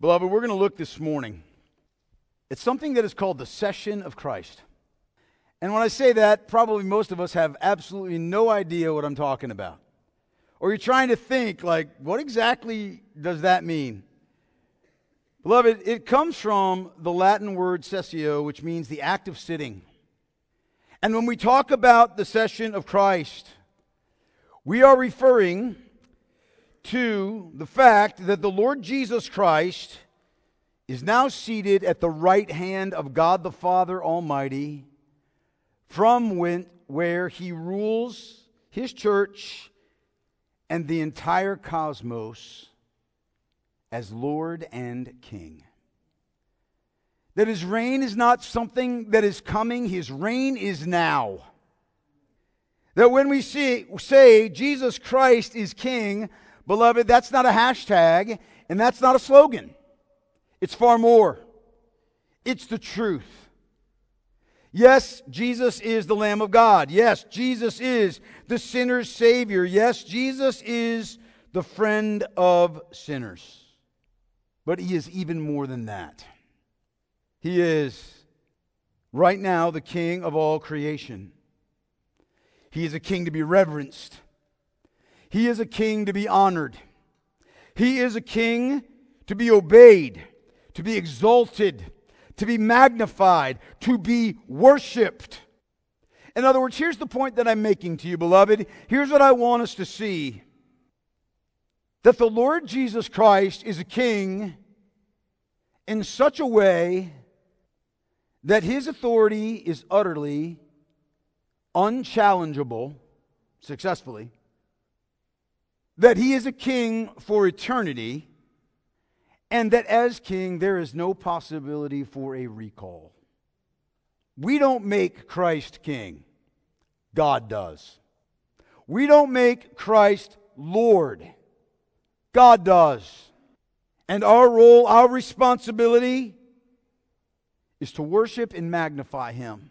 Beloved, we're going to look this morning at something that is called the session of Christ. And when I say that, probably most of us have absolutely no idea what I'm talking about. Or you're trying to think, like, what exactly does that mean? Beloved, it comes from the Latin word sessio, which means the act of sitting. And when we talk about the session of Christ, we are referring to the fact that the Lord Jesus Christ is now seated at the right hand of God the Father Almighty, from where He rules His church and the entire cosmos as Lord and King. That His reign is not something that is coming, His reign is now. That when we say Jesus Christ is King, beloved, that's not a hashtag and that's not a slogan. It's far more. It's the truth. Yes, Jesus is the Lamb of God. Yes, Jesus is the sinner's Savior. Yes, Jesus is the friend of sinners. But He is even more than that. He is right now the King of all creation. He is a King to be reverenced. He is a King to be honored. He is a King to be obeyed, to be exalted, to be magnified, to be worshiped. In other words, here's the point that I'm making to you, beloved. Here's what I want us to see. That the Lord Jesus Christ is a King in such a way that His authority is utterly unchallengeable, successfully. That He is a King for eternity, and that as King, there is no possibility for a recall. We don't make Christ King. God does. We don't make Christ Lord. God does. And our role, our responsibility, is to worship and magnify Him.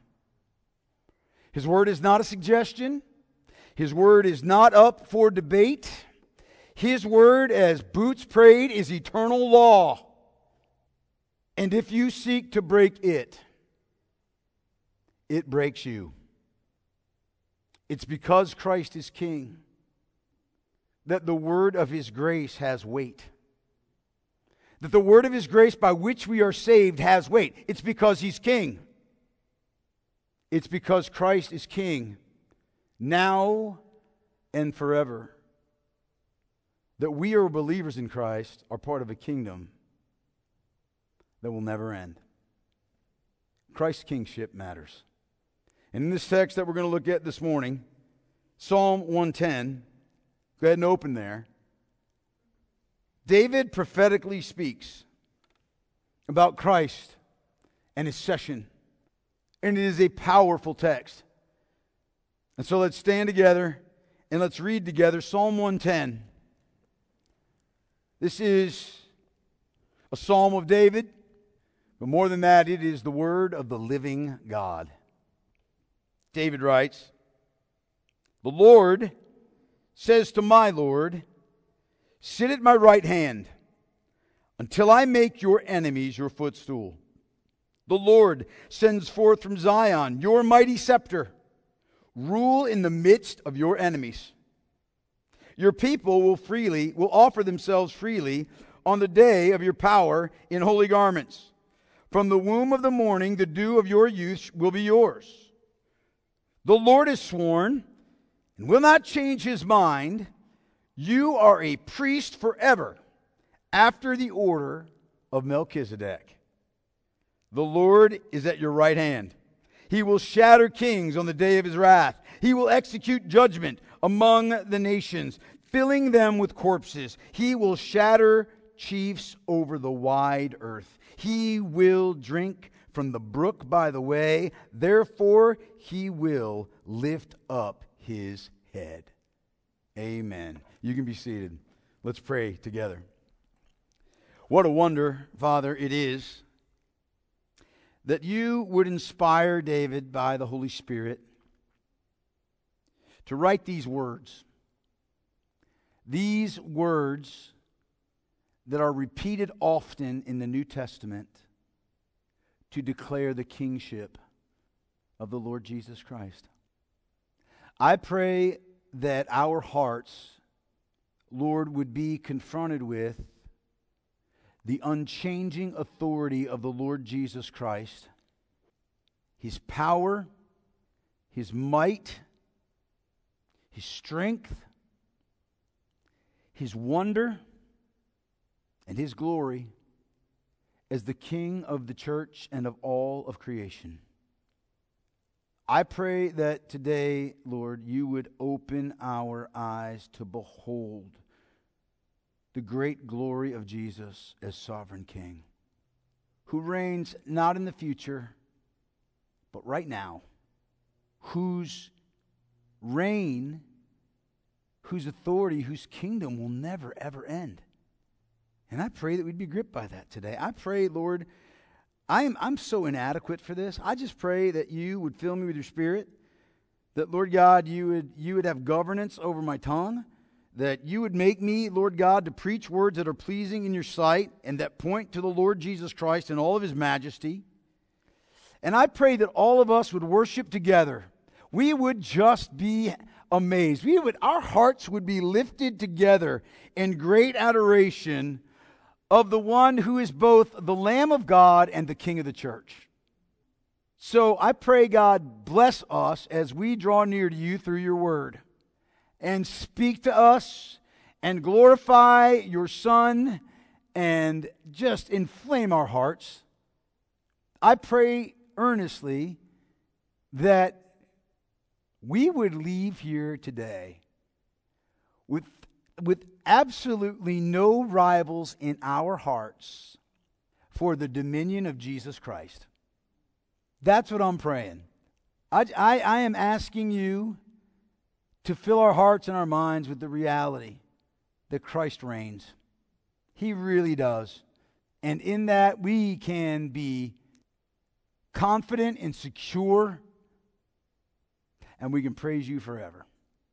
His word is not a suggestion. His word is not up for debate. His word, as Boots prayed, is eternal law. And if you seek to break it, it breaks you. It's because Christ is King that the word of His grace has weight. That the word of His grace by which we are saved has weight. It's because He's King. It's because Christ is King now and forever. That we are believers in Christ are part of a kingdom that will never end. Christ's kingship matters. And in this text that we're going to look at this morning, Psalm 110, go ahead and open there. David prophetically speaks about Christ and His session. And it is a powerful text. And so let's stand together and let's read together Psalm 110. This is a psalm of David, but more than that, it is the word of the living God. David writes, "The Lord says to my Lord, sit at my right hand until I make your enemies your footstool. The Lord sends forth from Zion your mighty scepter. Rule in the midst of your enemies. Your people will offer themselves freely on the day of your power in holy garments. From the womb of the morning, the dew of your youth will be yours. The Lord has sworn and will not change His mind. You are a priest forever, after the order of Melchizedek. The Lord is at your right hand. He will shatter kings on the day of His wrath. He will execute judgment among the nations, filling them with corpses. He will shatter chiefs over the wide earth. He will drink from the brook by the way. Therefore, He will lift up His head." Amen. You can be seated. Let's pray together. What a wonder, Father, it is that You would inspire David by the Holy Spirit to write these words that are repeated often in the New Testament to declare the kingship of the Lord Jesus Christ. I pray that our hearts, Lord, would be confronted with the unchanging authority of the Lord Jesus Christ, His power, His might, His strength, His wonder, and His glory as the King of the church and of all of creation. I pray that today, Lord, you would open our eyes to behold the great glory of Jesus as sovereign King, who reigns not in the future, but right now, whose reign, whose authority, whose kingdom will never, ever end. And I pray that we'd be gripped by that today. I pray, Lord, I'm so inadequate for this. I just pray that you would fill me with your Spirit, that, Lord God, you would have governance over my tongue, that you would make me, Lord God, to preach words that are pleasing in your sight and that point to the Lord Jesus Christ in all of His majesty. And I pray that all of us would worship together. We would just be amazed. Our hearts would be lifted together in great adoration of the one who is both the Lamb of God and the King of the church. So I pray, God, bless us as we draw near to you through your word, and speak to us and glorify your Son and just inflame our hearts. I pray earnestly that we would leave here today with absolutely no rivals in our hearts for the dominion of Jesus Christ. That's what I'm praying. I am asking you to fill our hearts and our minds with the reality that Christ reigns. He really does. And in that we can be confident and secure, and we can praise you forever.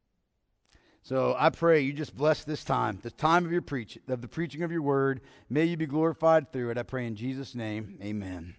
So I pray you just bless this time, the time of the preaching of your word. May you be glorified through it. I pray in Jesus' name, amen.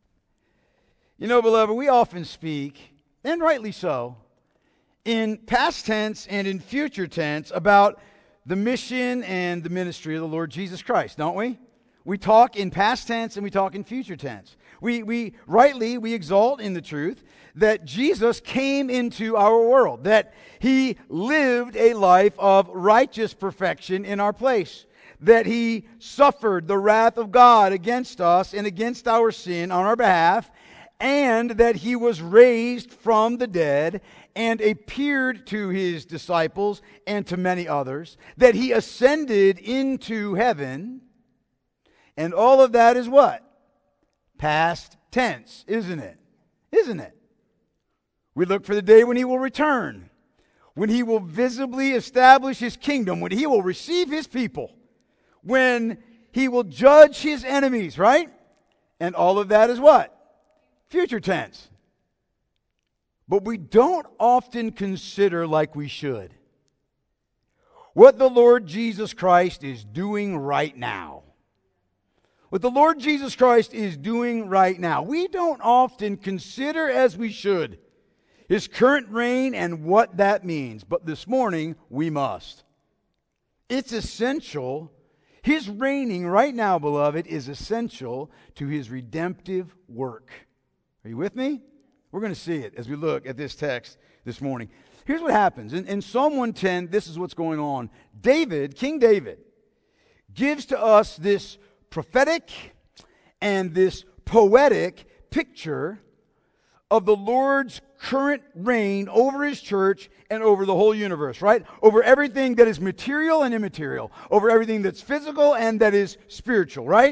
You know, beloved, we often speak, and rightly so, in past tense and in future tense about the mission and the ministry of the Lord Jesus Christ, don't we? We talk in past tense and we talk in future tense. We exalt in the truth that Jesus came into our world, that He lived a life of righteous perfection in our place, that He suffered the wrath of God against us and against our sin on our behalf, and that He was raised from the dead and appeared to His disciples and to many others, that He ascended into heaven, and all of that is what? Past tense, isn't it? Isn't it? We look for the day when He will return, when He will visibly establish His kingdom, when He will receive His people, when He will judge His enemies, right? And all of that is what? Future tense. But we don't often consider, like we should, what the Lord Jesus Christ is doing right now. What the Lord Jesus Christ is doing right now. We don't often consider, as we should, His current reign and what that means. But this morning, we must. It's essential. His reigning right now, beloved, is essential to His redemptive work. Are you with me? We're going to see it as we look at this text this morning. Here's what happens. In Psalm 110, this is what's going on. King David, gives to us this prophetic and this poetic picture of the Lord's current reign over His church and over the whole universe, right? Over everything that is material and immaterial, over everything that's physical and that is spiritual, right?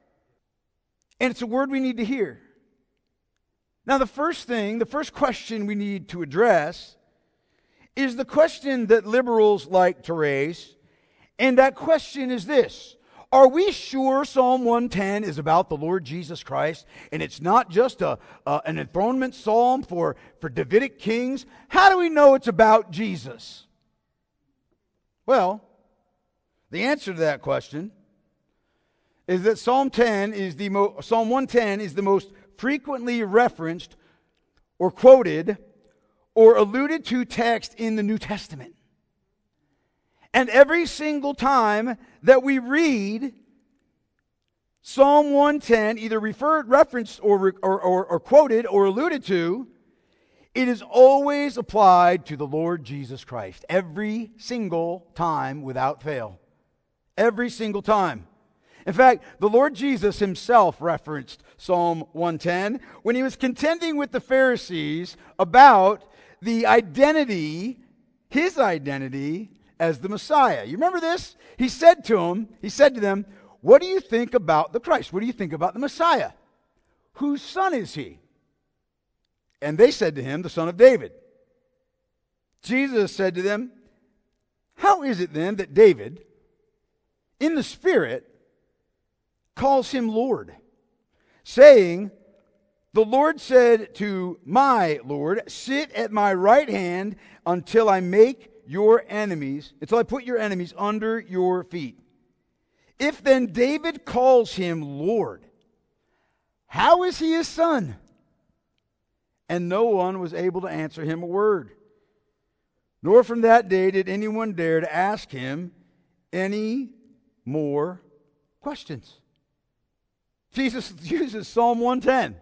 And it's a word we need to hear. Now, the first question we need to address is the question that liberals like to raise, and that question is this: are we sure Psalm 110 is about the Lord Jesus Christ, and it's not just an enthronement psalm for Davidic kings? How do we know it's about Jesus? Well, the answer to that question is that Psalm 110 is the most frequently referenced or quoted or alluded to text in the New Testament. And every single time that we read Psalm 110, either referenced or quoted or alluded to, it is always applied to the Lord Jesus Christ. Every single time without fail. Every single time. In fact, the Lord Jesus himself referenced Psalm 110 when he was contending with the Pharisees about the identity, his identity as the Messiah. You remember this? He said to them, "What do you think about the Christ? What do you think about the Messiah? Whose son is he?" And they said to him, "The son of David." Jesus said to them, "How is it then that David, in the Spirit, calls him Lord, saying, 'The Lord said to my Lord, sit at my right hand until I put your enemies under your feet.' If then David calls him Lord, how is he his son?" And no one was able to answer him a word. Nor from that day did anyone dare to ask him any more questions. Jesus uses Psalm 110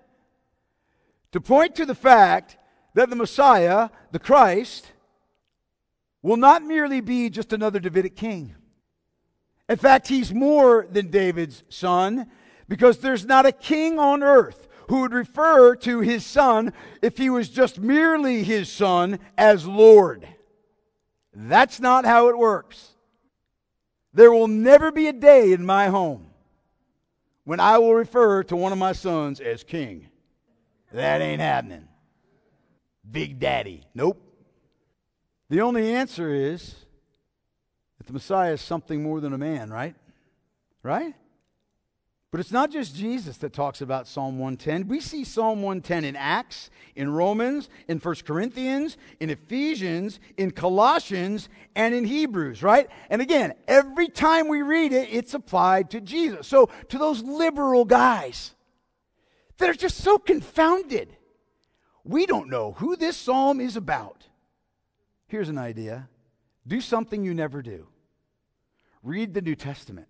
to point to the fact that the Messiah, the Christ, will not merely be just another Davidic king. In fact, he's more than David's son, because there's not a king on earth who would refer to his son, if he was just merely his son, as Lord. That's not how it works. There will never be a day in my home when I will refer to one of my sons as king. That ain't happening. Big Daddy. Nope. The only answer is that the Messiah is something more than a man, right? Right? But it's not just Jesus that talks about Psalm 110. We see Psalm 110 in Acts, in Romans, in 1 Corinthians, in Ephesians, in Colossians, and in Hebrews, right? And again, every time we read it, it's applied to Jesus. So to those liberal guys that are just so confounded, we don't know who this psalm is about. Here's an idea. Do something you never do. Read the New Testament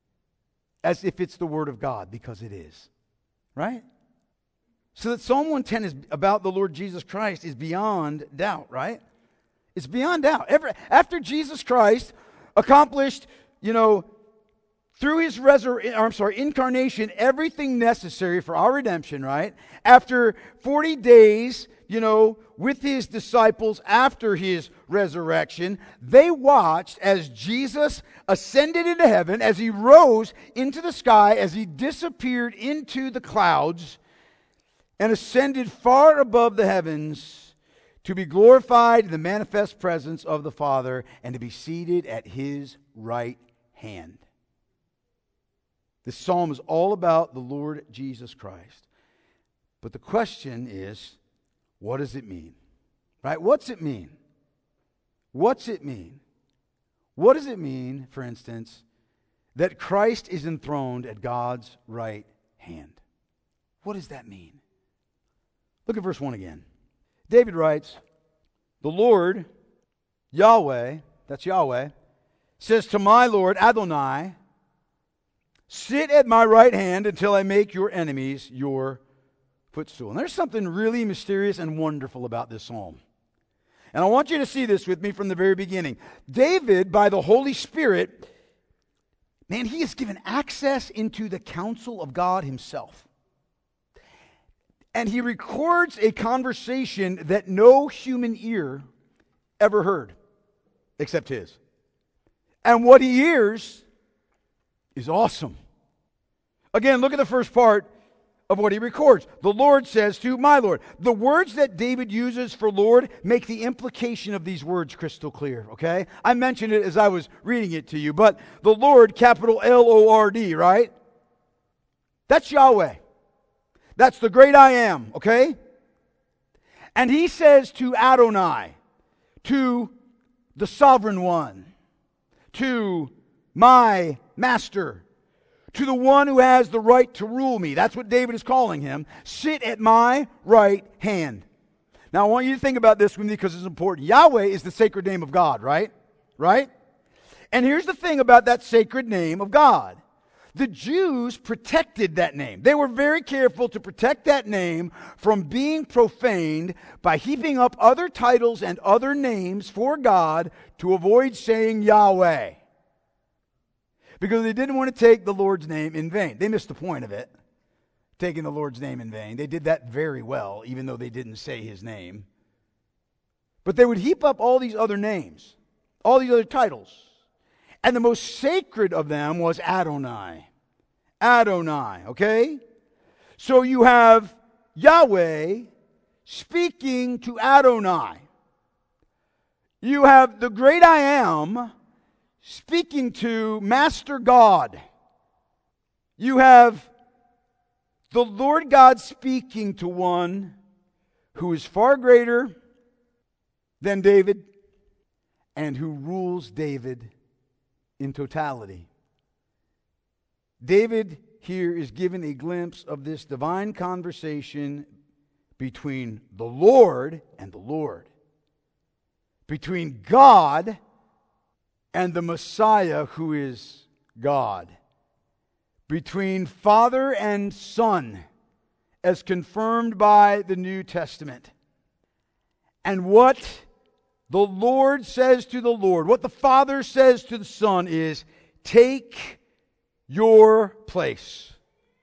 as if it's the Word of God, because it is. Right? So that Psalm 110 is about the Lord Jesus Christ is beyond doubt, right? It's beyond doubt. After Jesus Christ accomplished, through his incarnation, everything necessary for our redemption, right? After 40 days, with his disciples after his resurrection, they watched as Jesus ascended into heaven, as he rose into the sky, as he disappeared into the clouds, and ascended far above the heavens to be glorified in the manifest presence of the Father and to be seated at his right hand. This psalm is all about the Lord Jesus Christ. But the question is, what does it mean? Right? What's it mean? What's it mean? What does it mean, for instance, that Christ is enthroned at God's right hand? What does that mean? Look at verse 1 again. David writes, "The Lord, Yahweh," that's Yahweh, "says to my Lord Adonai, sit at my right hand until I make your enemies your footstool." And there's something really mysterious and wonderful about this psalm. And I want you to see this with me from the very beginning. David, by the Holy Spirit, he is given access into the counsel of God himself. And he records a conversation that no human ear ever heard, except his. And what he hears is awesome. Again, look at the first part of what he records. The Lord says to my Lord. The words that David uses for Lord make the implication of these words crystal clear, okay? I mentioned it as I was reading it to you, but the Lord, capital L-O-R-D, right? That's Yahweh. That's the great I am, okay? And he says to Adonai, to the sovereign one, to my master, to the one who has the right to rule me. That's what David is calling him. Sit at my right hand. Now, I want you to think about this with me because it's important. Yahweh is the sacred name of God, right? Right? And here's the thing about that sacred name of God. The Jews protected that name. They were very careful to protect that name from being profaned by heaping up other titles and other names for God to avoid saying Yahweh. Because they didn't want to take the Lord's name in vain. They missed the point of it, taking the Lord's name in vain. They did that very well, even though they didn't say his name. But they would heap up all these other names, all these other titles. And the most sacred of them was Adonai. Adonai, okay? So you have Yahweh speaking to Adonai. You have the great I am speaking to Master God. You have the Lord God speaking to one who is far greater than David and who rules David in totality. David here is given a glimpse of this divine conversation between the Lord and the Lord, between God and the Messiah who is God, between Father and Son, as confirmed by the New Testament. And what the Lord says to the Lord, what the Father says to the Son is, take your place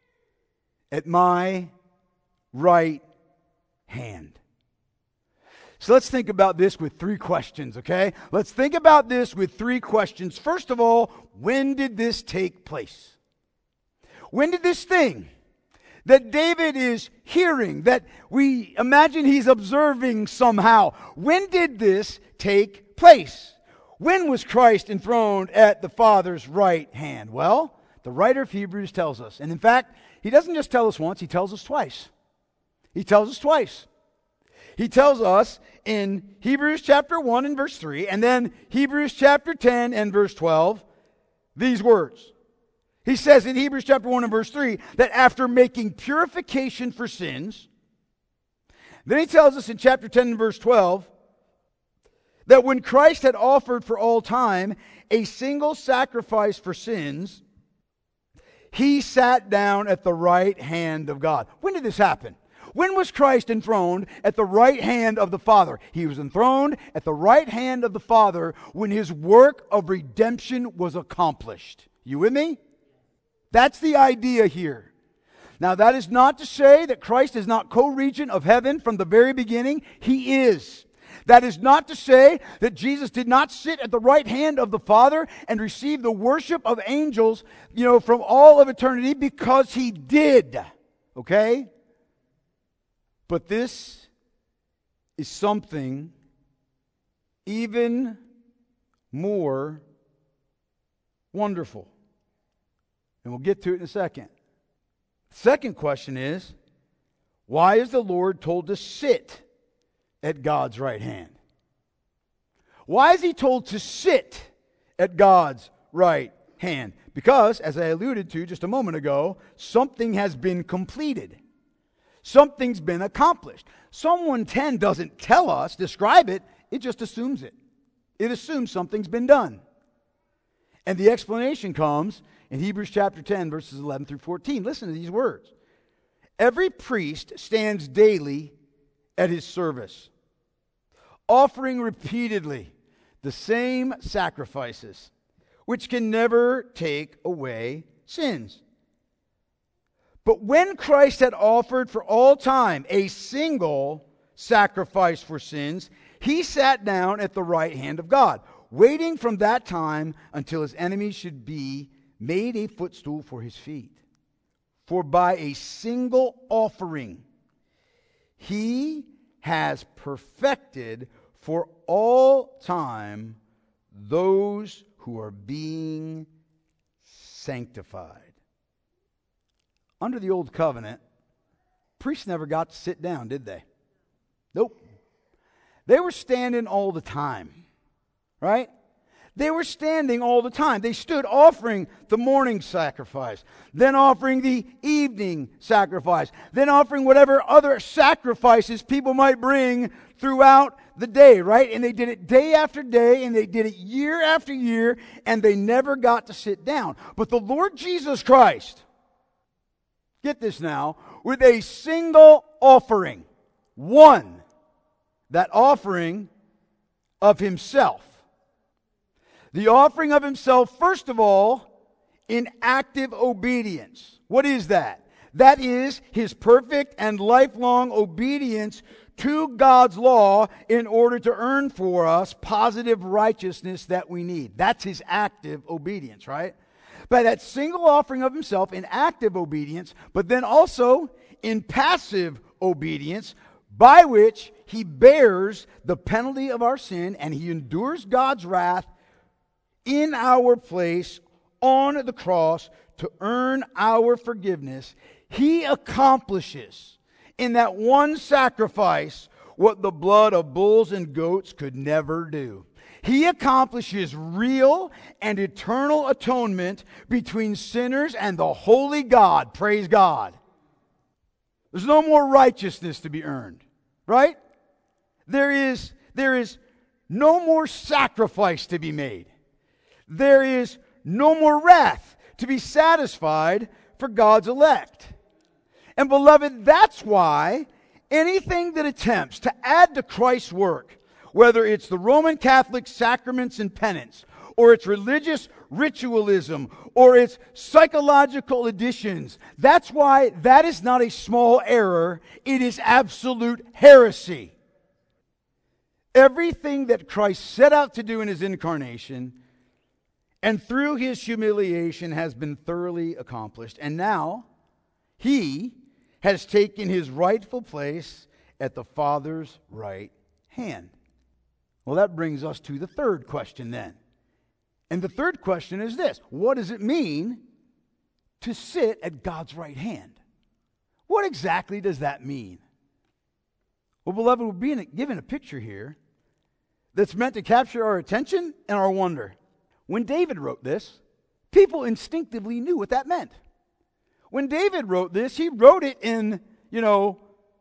at my right hand. So let's think about this with three questions, okay? Let's think about this with three questions. First of all, when did this take place? When did this thing that David is hearing, that we imagine he's observing somehow, when did this take place? When was Christ enthroned at the Father's right hand? Well, the writer of Hebrews tells us. And in fact, he doesn't just tell us once, he tells us twice. He tells us twice. He tells us in Hebrews chapter 1 and verse 3, and then Hebrews chapter 10 and verse 12, these words. He says in Hebrews chapter 1 and verse 3 that after making purification for sins, then he tells us in chapter 10 and verse 12 that when Christ had offered for all time a single sacrifice for sins, he sat down at the right hand of God. When did this happen? When was Christ enthroned at the right hand of the Father? He was enthroned at the right hand of the Father when his work of redemption was accomplished. You with me? That's the idea here. Now, that is not to say that Christ is not co-regent of heaven from the very beginning. He is. That is not to say that Jesus did not sit at the right hand of the Father and receive the worship of angels, from all of eternity, because he did. Okay? But this is something even more wonderful. And we'll get to it in a second. Second question is, why is the Lord told to sit at God's right hand? Why is he told to sit at God's right hand? Because, as I alluded to just a moment ago, something has been completed. Something's been accomplished. Psalm 110 doesn't tell us, describe it, it just assumes it. It assumes something's been done. And the explanation comes in Hebrews chapter 10, verses 11 through 14. Listen to these words. Every priest stands daily at his service, offering repeatedly the same sacrifices, which can never take away sins. But when Christ had offered for all time a single sacrifice for sins, he sat down at the right hand of God, waiting from that time until his enemies should be made a footstool for his feet. For by a single offering he has perfected for all time those who are being sanctified. Under the old covenant, priests never got to sit down, did they? Nope. They were standing all the time, right? They were standing all the time. They stood offering the morning sacrifice, then offering the evening sacrifice, then offering whatever other sacrifices people might bring throughout the day, right? And they did it day after day, and they did it year after year, and they never got to sit down. But the Lord Jesus Christ, get this now, with a single offering, one, that offering of himself. The offering of himself, first of all, in active obedience. What is that? That is his perfect and lifelong obedience to God's law in order to earn for us positive righteousness that we need. That's his active obedience, right? By that single offering of himself in active obedience, but then also in passive obedience, by which he bears the penalty of our sin and he endures God's wrath in our place on the cross to earn our forgiveness. He accomplishes in that one sacrifice what the blood of bulls and goats could never do. He accomplishes real and eternal atonement between sinners and the holy God. Praise God. There's no more righteousness to be earned, right? There is no more sacrifice to be made. There is no more wrath to be satisfied for God's elect. And beloved, that's why anything that attempts to add to Christ's work, whether it's the Roman Catholic sacraments and penance, or it's religious ritualism, or it's psychological additions, that's why that is not a small error. It is absolute heresy. Everything that Christ set out to do in his incarnation and through his humiliation has been thoroughly accomplished. And now he has taken his rightful place at the Father's right hand. Well, that brings us to the third question then. And the third question is this: what does it mean to sit at God's right hand? What exactly does that mean? Well, beloved, we're being given a picture here that's meant to capture our attention and our wonder. When David wrote this, people instinctively knew what that meant. When David wrote this, he wrote it in the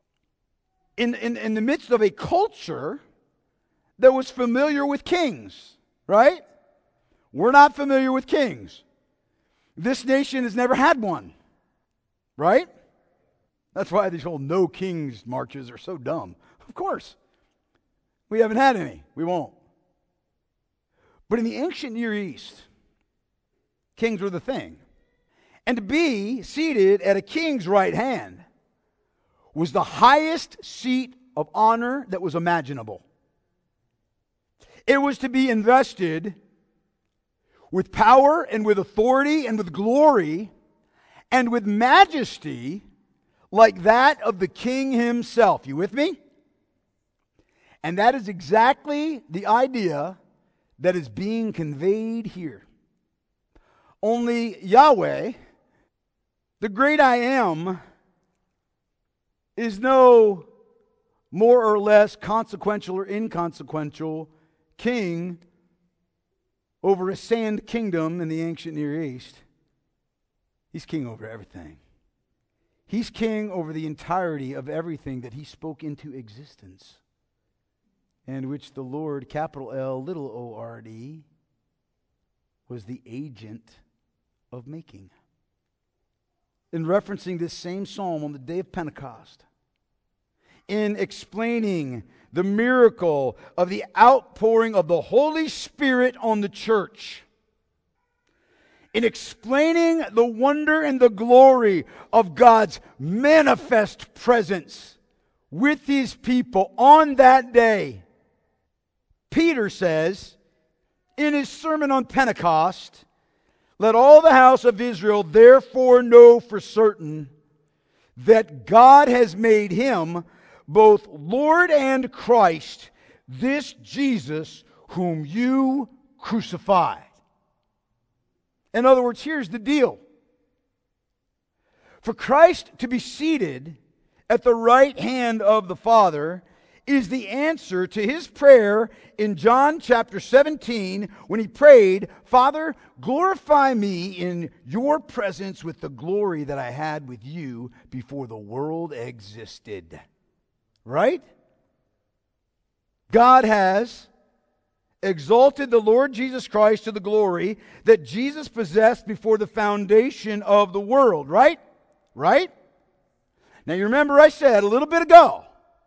midst of a culture that was familiar with kings, right? We're not familiar with kings. This nation has never had one, right? That's why these whole no kings marches are so dumb. Of course. We haven't had any. We won't. But in the ancient Near East, kings were the thing. And to be seated at a king's right hand was the highest seat of honor that was imaginable. It was to be invested with power and with authority and with glory and with majesty like that of the king himself. You with me? And that is exactly the idea that is being conveyed here. Only Yahweh, the great I Am, is no more or less consequential or inconsequential king over a sand kingdom in the ancient Near East. He's king over everything. He's king over the entirety of everything that he spoke into existence, and which the Lord, capital L, little o-r-d, was the agent of making. In referencing this same psalm on the day of Pentecost, in explaining the miracle of the outpouring of the Holy Spirit on the church, in explaining the wonder and the glory of God's manifest presence with his people on that day, Peter says in his sermon on Pentecost, "Let all the house of Israel therefore know for certain that God has made him both Lord and Christ, this Jesus whom you crucified." In other words, here's the deal. For Christ to be seated at the right hand of the Father is the answer to his prayer in John chapter 17 when he prayed, Father, glorify me in your presence with the glory that I had with you before the world existed. Right? God has exalted the Lord Jesus Christ to the glory that Jesus possessed before the foundation of the world. Right? Right? Now you remember I said a little bit ago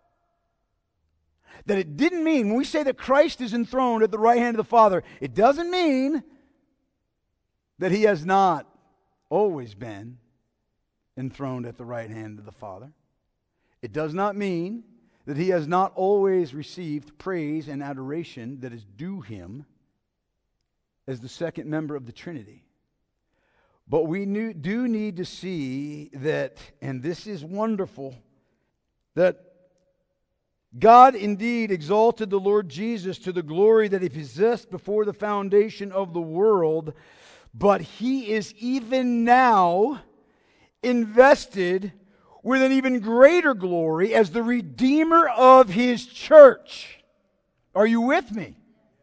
that it didn't mean, when we say that Christ is enthroned at the right hand of the Father, it doesn't mean that he has not always been enthroned at the right hand of the Father. It does not mean that he has not always received praise and adoration that is due him as the second member of the Trinity. But we do need to see that, and this is wonderful, that God indeed exalted the Lord Jesus to the glory that he possessed before the foundation of the world, but he is even now invested with an even greater glory as the Redeemer of his church. Are you with me?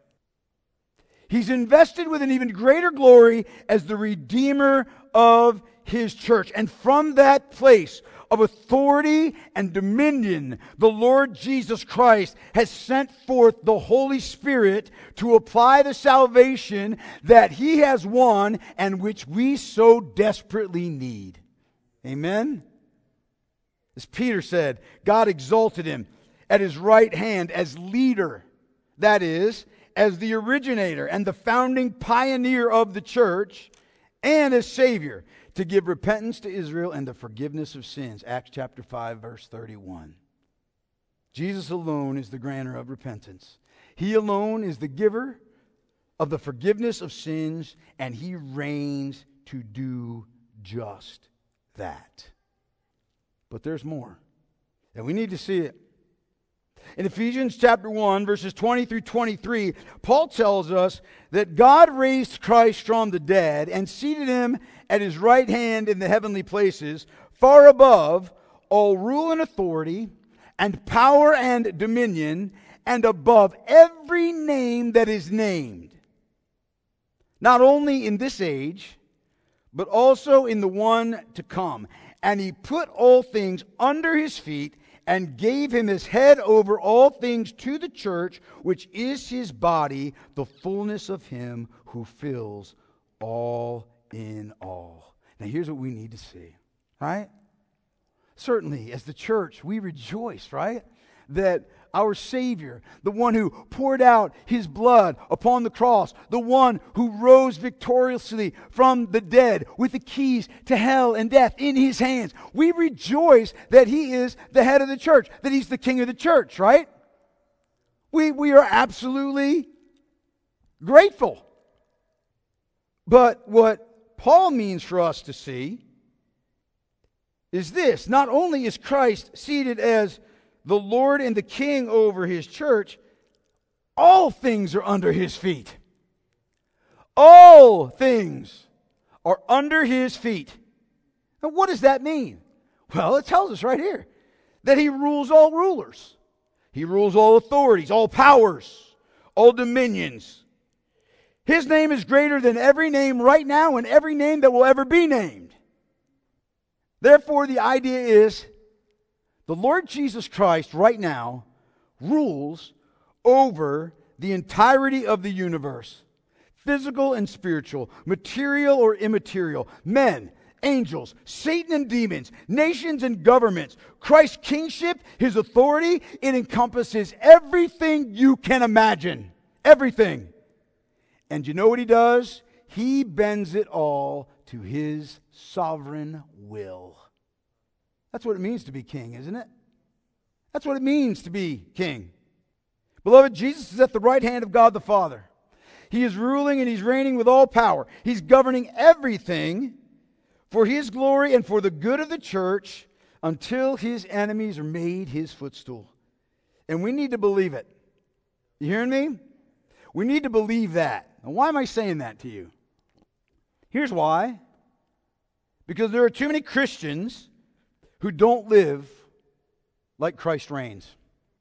He's invested with an even greater glory as the Redeemer of his church. And from that place of authority and dominion, the Lord Jesus Christ has sent forth the Holy Spirit to apply the salvation that he has won and which we so desperately need. Amen? As Peter said, God exalted him at his right hand as leader, that is, as the originator and the founding pioneer of the church, and as Savior, to give repentance to Israel and the forgiveness of sins. Acts chapter 5, verse 31. Jesus alone is the granter of repentance. He alone is the giver of the forgiveness of sins, and he reigns to do just that. But there's more, and we need to see it. In Ephesians chapter 1, verses 20 through 23, Paul tells us that God raised Christ from the dead and seated him at his right hand in the heavenly places, far above all rule and authority and power and dominion, and above every name that is named, not only in this age, but also in the one to come. And he put all things under his feet and gave him his head over all things to the church, which is his body, the fullness of him who fills all in all. Now here's what we need to see, right? Certainly, as the church, we rejoice, right? That our Savior, the one who poured out his blood upon the cross, the one who rose victoriously from the dead with the keys to hell and death in his hands. We rejoice that he is the head of the church, that he's the king of the church, right? We are absolutely grateful. But what Paul means for us to see is this: not only is Christ seated as the Lord and the King over his church, all things are under his feet. All things are under his feet. Now, what does that mean? Well, it tells us right here that he rules all rulers. He rules all authorities, all powers, all dominions. His name is greater than every name right now and every name that will ever be named. Therefore, the idea is the Lord Jesus Christ right now rules over the entirety of the universe, physical and spiritual, material or immaterial, men, angels, Satan and demons, nations and governments. Christ's kingship, his authority, it encompasses everything you can imagine. Everything. And you know what he does? He bends it all to his sovereign will. That's what it means to be king, isn't it? That's what it means to be king. Beloved, Jesus is at the right hand of God the Father. He is ruling and he's reigning with all power. He's governing everything for his glory and for the good of the church until his enemies are made his footstool. And we need to believe it. You hearing me? We need to believe that. Now, why am I saying that to you? Here's why. Because there are too many Christians who don't live like Christ reigns.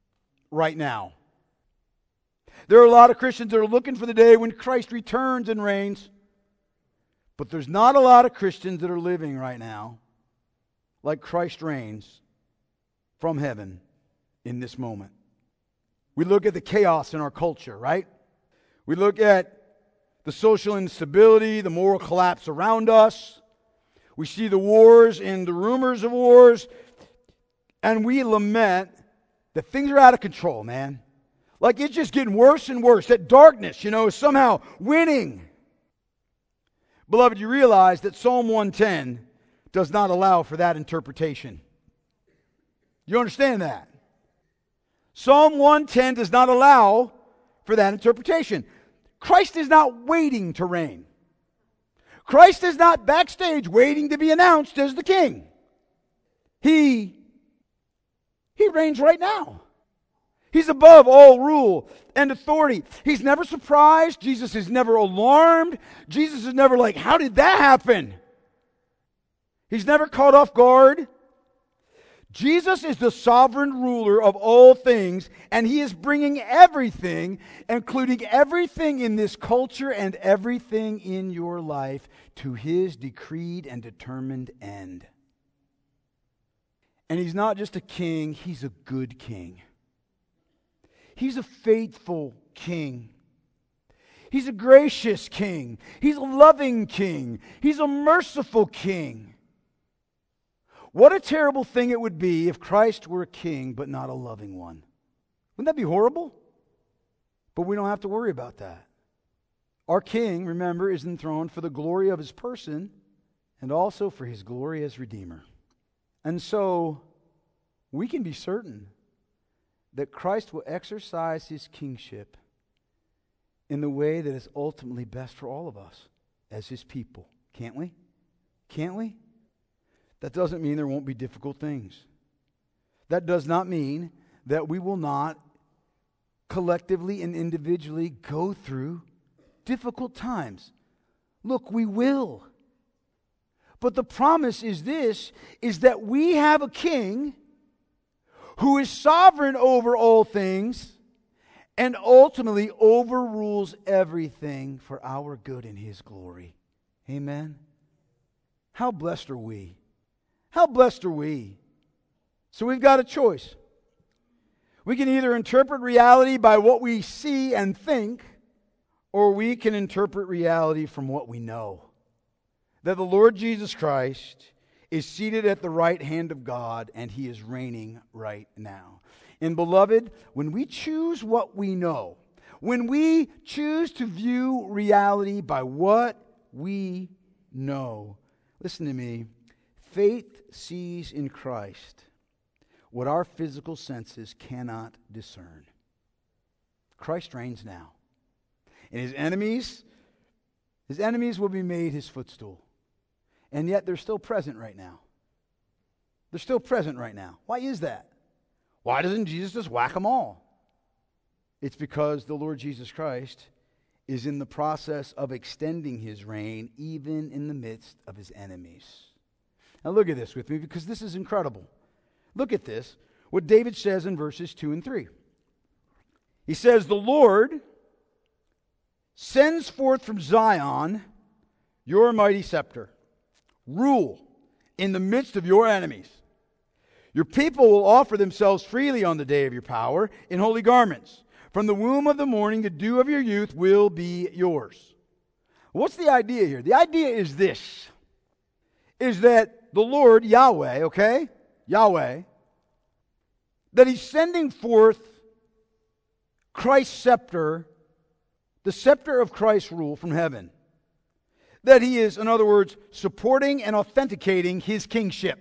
right now. There are a lot of Christians that are looking for the day when Christ returns and reigns. But there's not a lot of Christians that are living right now like Christ reigns from heaven in this moment. We look at the chaos in our culture, right? We look at the social instability, the moral collapse around us. We see the wars and the rumors of wars, and we lament that things are out of control, man. Like it's just getting worse and worse. That darkness, is somehow winning. Beloved, you realize that Psalm 110 does not allow for that interpretation. You understand that? Psalm 110 does not allow for that interpretation. Christ is not waiting to reign. Christ is not backstage waiting to be announced as the king. He reigns right now. He's above all rule and authority. He's never surprised. Jesus is never alarmed. Jesus is never like, how did that happen? He's never caught off guard. Jesus is the sovereign ruler of all things, and He is bringing everything, including everything in this culture and everything in your life, to His decreed and determined end. And He's not just a king, He's a good king. He's a faithful king. He's a gracious king. He's a loving king. He's a merciful king. What a terrible thing it would be if Christ were a king but not a loving one. Wouldn't that be horrible? But we don't have to worry about that. Our king, remember, is enthroned for the glory of His person and also for His glory as Redeemer. And so we can be certain that Christ will exercise His kingship in the way that is ultimately best for all of us as His people. Can't we? Can't we? That doesn't mean there won't be difficult things. That does not mean that we will not collectively and individually go through difficult times. Look, we will. But the promise is this, is that we have a king who is sovereign over all things and ultimately overrules everything for our good and His glory. Amen? How blessed are we? How blessed are we? So we've got a choice. We can either interpret reality by what we see and think, or we can interpret reality from what we know. That the Lord Jesus Christ is seated at the right hand of God and He is reigning right now. And beloved, when we choose what we know, when we choose to view reality by what we know, listen to me, faith sees in Christ what our physical senses cannot discern. Christ reigns now. And His enemies will be made His footstool. And yet they're still present right now. They're still present right now. Why is that? Why doesn't Jesus just whack them all? It's because the Lord Jesus Christ is in the process of extending His reign even in the midst of His enemies. Now look at this with me, because this is incredible. Look at this, what David says in verses 2 and 3. He says, "The Lord sends forth from Zion your mighty scepter. Rule in the midst of your enemies. Your people will offer themselves freely on the day of your power in holy garments. From the womb of the morning, the dew of your youth will be yours." What's the idea here? The idea is this, is that the Lord, Yahweh, okay? Yahweh, that He's sending forth Christ's scepter, the scepter of Christ's rule from heaven. That He is, in other words, supporting and authenticating His kingship.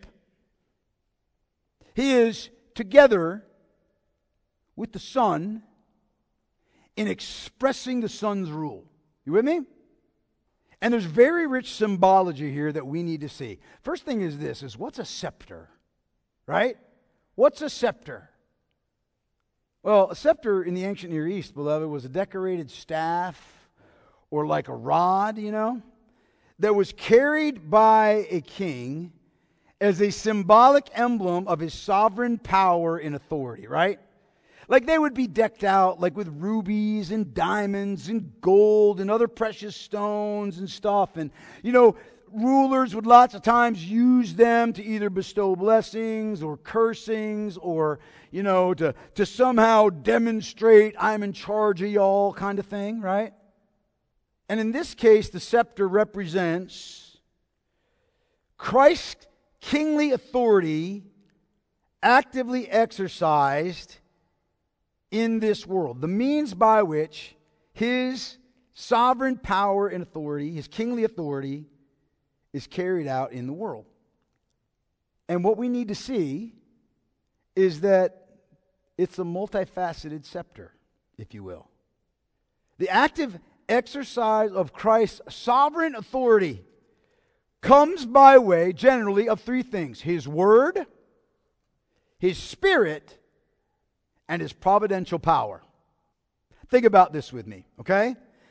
He is together with the Son in expressing the Son's rule. You with me? And there's very rich symbology here that we need to see. First thing is this, is what's a scepter? Right? What's a scepter? Well, a scepter in the ancient Near East, beloved, was a decorated staff or like a rod, that was carried by a king as a symbolic emblem of his sovereign power and authority, right? Like they would be decked out like with rubies and diamonds and gold and other precious stones and stuff. And, rulers would lots of times use them to either bestow blessings or cursings or, to somehow demonstrate I'm in charge of y'all kind of thing, right? And in this case, the scepter represents Christ's kingly authority actively exercised in this world. The means by which his sovereign power and authority, his kingly authority, is carried out in the world. And what we need to see is that it's a multifaceted scepter, if you will. The active exercise of Christ's sovereign authority comes by way, generally, of three things: His Word, His Spirit, and His providential power. Think about this with me, okay?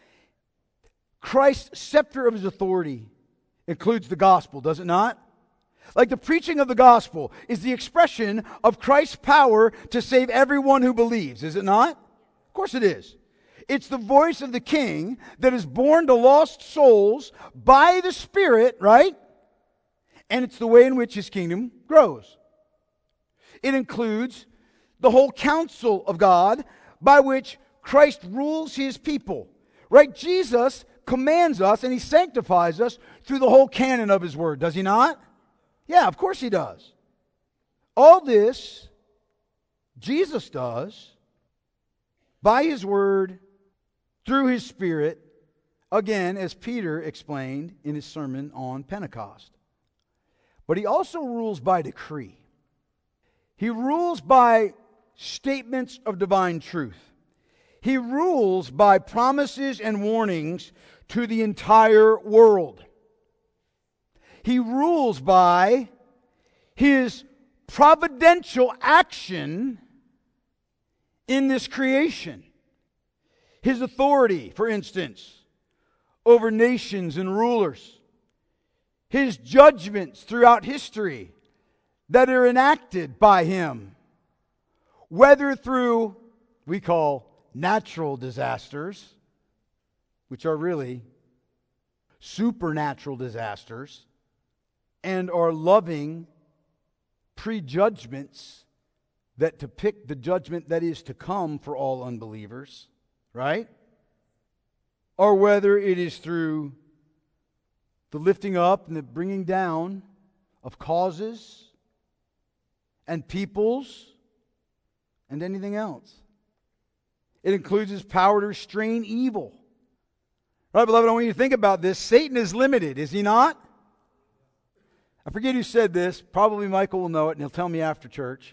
Christ's scepter of His authority includes the gospel, does it not? Like the preaching of the gospel is the expression of Christ's power to save everyone who believes, is it not? Of course it is. It's the voice of the King that is born to lost souls by the Spirit, right? And it's the way in which His kingdom grows. It includes the whole counsel of God by which Christ rules His people, right? Jesus commands us and He sanctifies us through the whole canon of His Word, does He not? Yeah, of course He does. All this Jesus does by His Word, through His Spirit, again, as Peter explained in his sermon on Pentecost. But He also rules by decree. He rules by statements of divine truth. He rules by promises and warnings to the entire world. He rules by His providential action in this creation. His authority, for instance, over nations and rulers. His judgments throughout history that are enacted by Him, whether through, we call, natural disasters, which are really supernatural disasters, and are loving prejudgments that depict the judgment that is to come for all unbelievers, right? Or whether it is through the lifting up and the bringing down of causes and peoples and anything else. It includes His power to restrain evil. Right, beloved, I want you to think about this. Satan is limited, is he not? I forget who said this. Probably Michael will know it, and he'll tell me after church.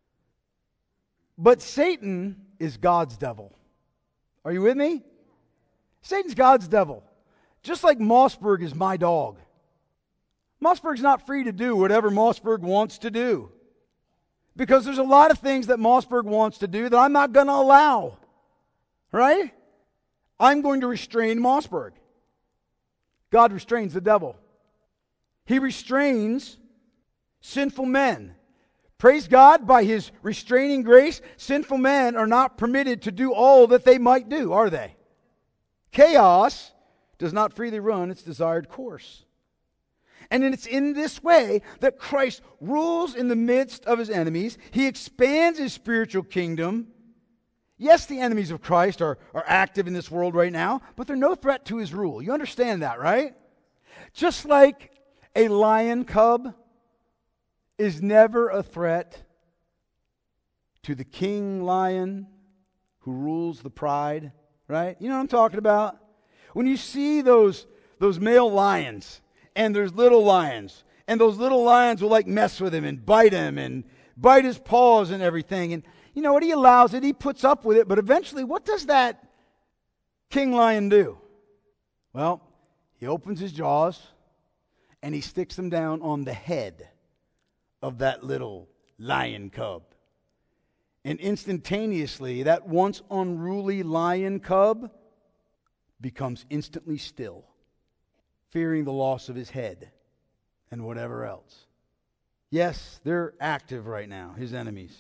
But Satan is God's devil. Are you with me? Satan's God's devil. Just like Mossberg is my dog. Mossberg's not free to do whatever Mossberg wants to do. Because there's a lot of things that Mossberg wants to do that I'm not going to allow. Right? I'm going to restrain Mossberg. God restrains the devil. He restrains sinful men. Praise God, by His restraining grace, sinful men are not permitted to do all that they might do, are they? Chaos does not freely run its desired course. And it's in this way that Christ rules in the midst of His enemies. He expands His spiritual kingdom. Yes, the enemies of Christ are active in this world right now, but they're no threat to His rule. You understand that, right? Just like a lion cub is never a threat to the king lion who rules the pride, right? You know what I'm talking about? When you see those male lions and there's little lions, and those little lions will like mess with him and bite his paws and everything, and you know what? He allows it, he puts up with it, but eventually what does that king lion do? Well, he opens his jaws and he sticks them down on the head of that little lion cub. And instantaneously, that once unruly lion cub becomes instantly still, fearing the loss of his head and whatever else. Yes, they're active right now, his enemies.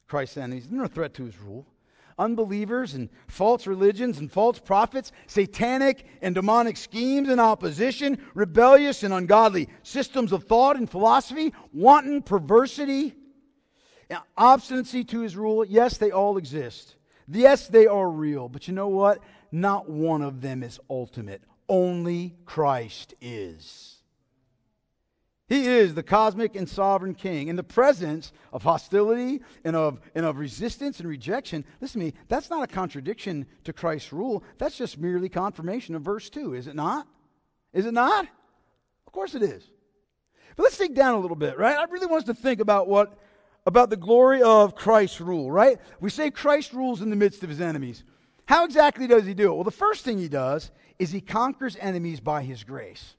Christ's enemies. They're no threat to his rule. Unbelievers and false religions and false prophets, satanic and demonic schemes and opposition, rebellious and ungodly systems of thought and philosophy, wanton perversity, obstinacy to his rule. Yes, they all exist. Yes, they are real. But you know what? Not one of them is ultimate. Only Christ is. He is the cosmic and sovereign King. In the presence of hostility and of resistance and rejection, listen to me, that's not a contradiction to Christ's rule. That's just merely confirmation of verse 2, is it not? Is it not? Of course it is. But let's dig down a little bit, right? I really want us to think about the glory of Christ's rule, right? We say Christ rules in the midst of his enemies. How exactly does he do it? Well, the first thing he does is he conquers enemies by his grace.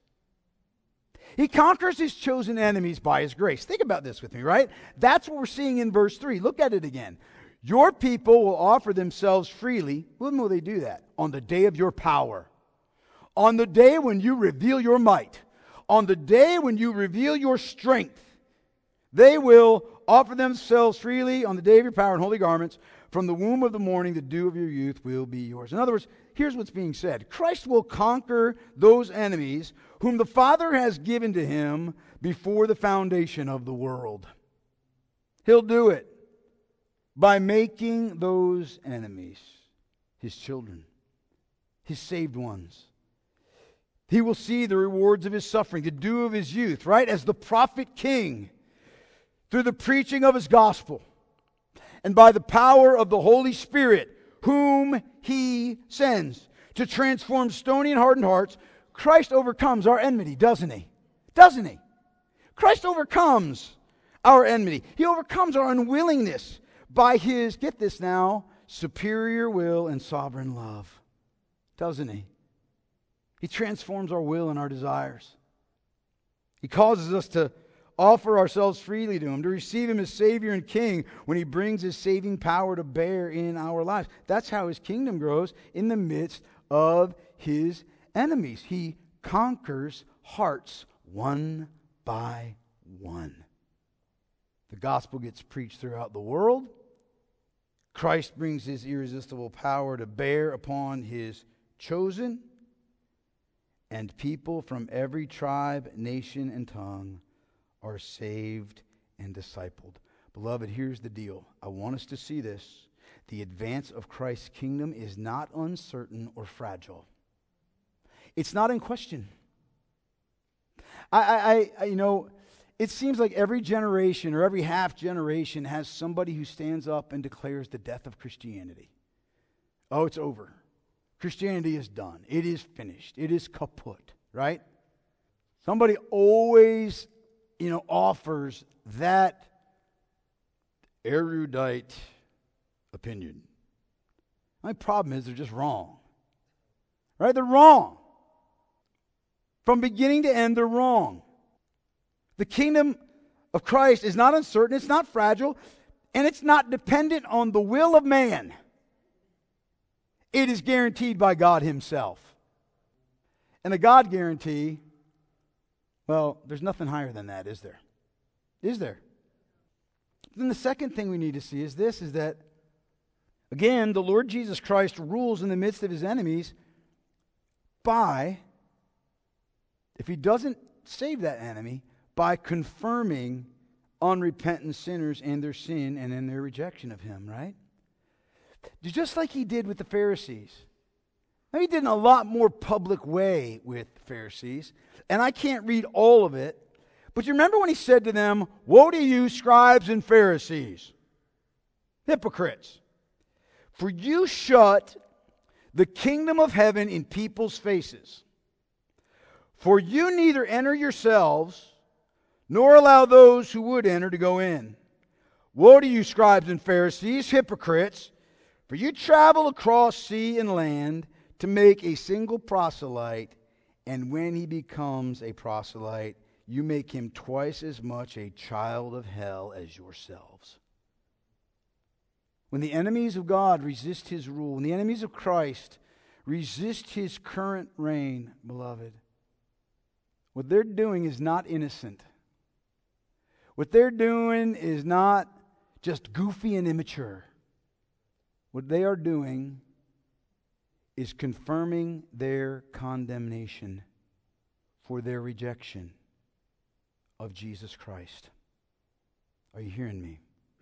He conquers his chosen enemies by his grace. Think about this with me, right? That's what we're seeing in verse 3. Look at it again. Your people will offer themselves freely. When will they do that? On the day of your power. On the day when you reveal your might. On the day when you reveal your strength. They will offer themselves freely on the day of your power in holy garments. From the womb of the morning, the dew of your youth will be yours. In other words, here's what's being said. Christ will conquer those enemies whom the Father has given to him before the foundation of the world. He'll do it by making those enemies his children, his saved ones. He will see the rewards of his suffering, the dew of his youth, right? As the prophet king, through the preaching of his gospel, and by the power of the Holy Spirit, whom he sends to transform stony and hardened hearts, Christ overcomes our enmity, doesn't he? Doesn't he? Christ overcomes our enmity. He overcomes our unwillingness by his, get this now, superior will and sovereign love. Doesn't he? He transforms our will and our desires. He causes us to offer ourselves freely to him, to receive him as Savior and King when he brings his saving power to bear in our lives. That's how his kingdom grows in the midst of his enemies. He conquers hearts one by one. The gospel gets preached throughout the world. Christ brings his irresistible power to bear upon his chosen, and people from every tribe, nation, and tongue are saved and discipled. Beloved, here's the deal. I want us to see this. The advance of Christ's kingdom is not uncertain or fragile. It's not in question. It seems like every generation or every half generation has somebody who stands up and declares the death of Christianity. Oh, it's over. Christianity is done. It is finished. It is kaput, right? Somebody always offers that erudite opinion. My problem is they're just wrong. Right? They're wrong. From beginning to end, they're wrong. The kingdom of Christ is not uncertain, it's not fragile, and it's not dependent on the will of man. It is guaranteed by God himself. And the God guarantee, well, there's nothing higher than that, is there? Is there? Then the second thing we need to see is this, is that, again, the Lord Jesus Christ rules in the midst of his enemies by, if he doesn't save that enemy, by confirming unrepentant sinners and their sin and in their rejection of him, right? Just like he did with the Pharisees. Now, he did in a lot more public way with the Pharisees, and I can't read all of it, but you remember when he said to them, "Woe to you, scribes and Pharisees, hypocrites, for you shut the kingdom of heaven in people's faces. For you neither enter yourselves, nor allow those who would enter to go in. Woe to you, scribes and Pharisees, hypocrites, for you travel across sea and land to make a single proselyte, and when he becomes a proselyte, you make him twice as much a child of hell as yourselves." When the enemies of God resist his rule, when the enemies of Christ resist his current reign, beloved, what they're doing is not innocent. What they're doing is not just goofy and immature. What they are doing is confirming their condemnation for their rejection of Jesus Christ. Are you hearing me?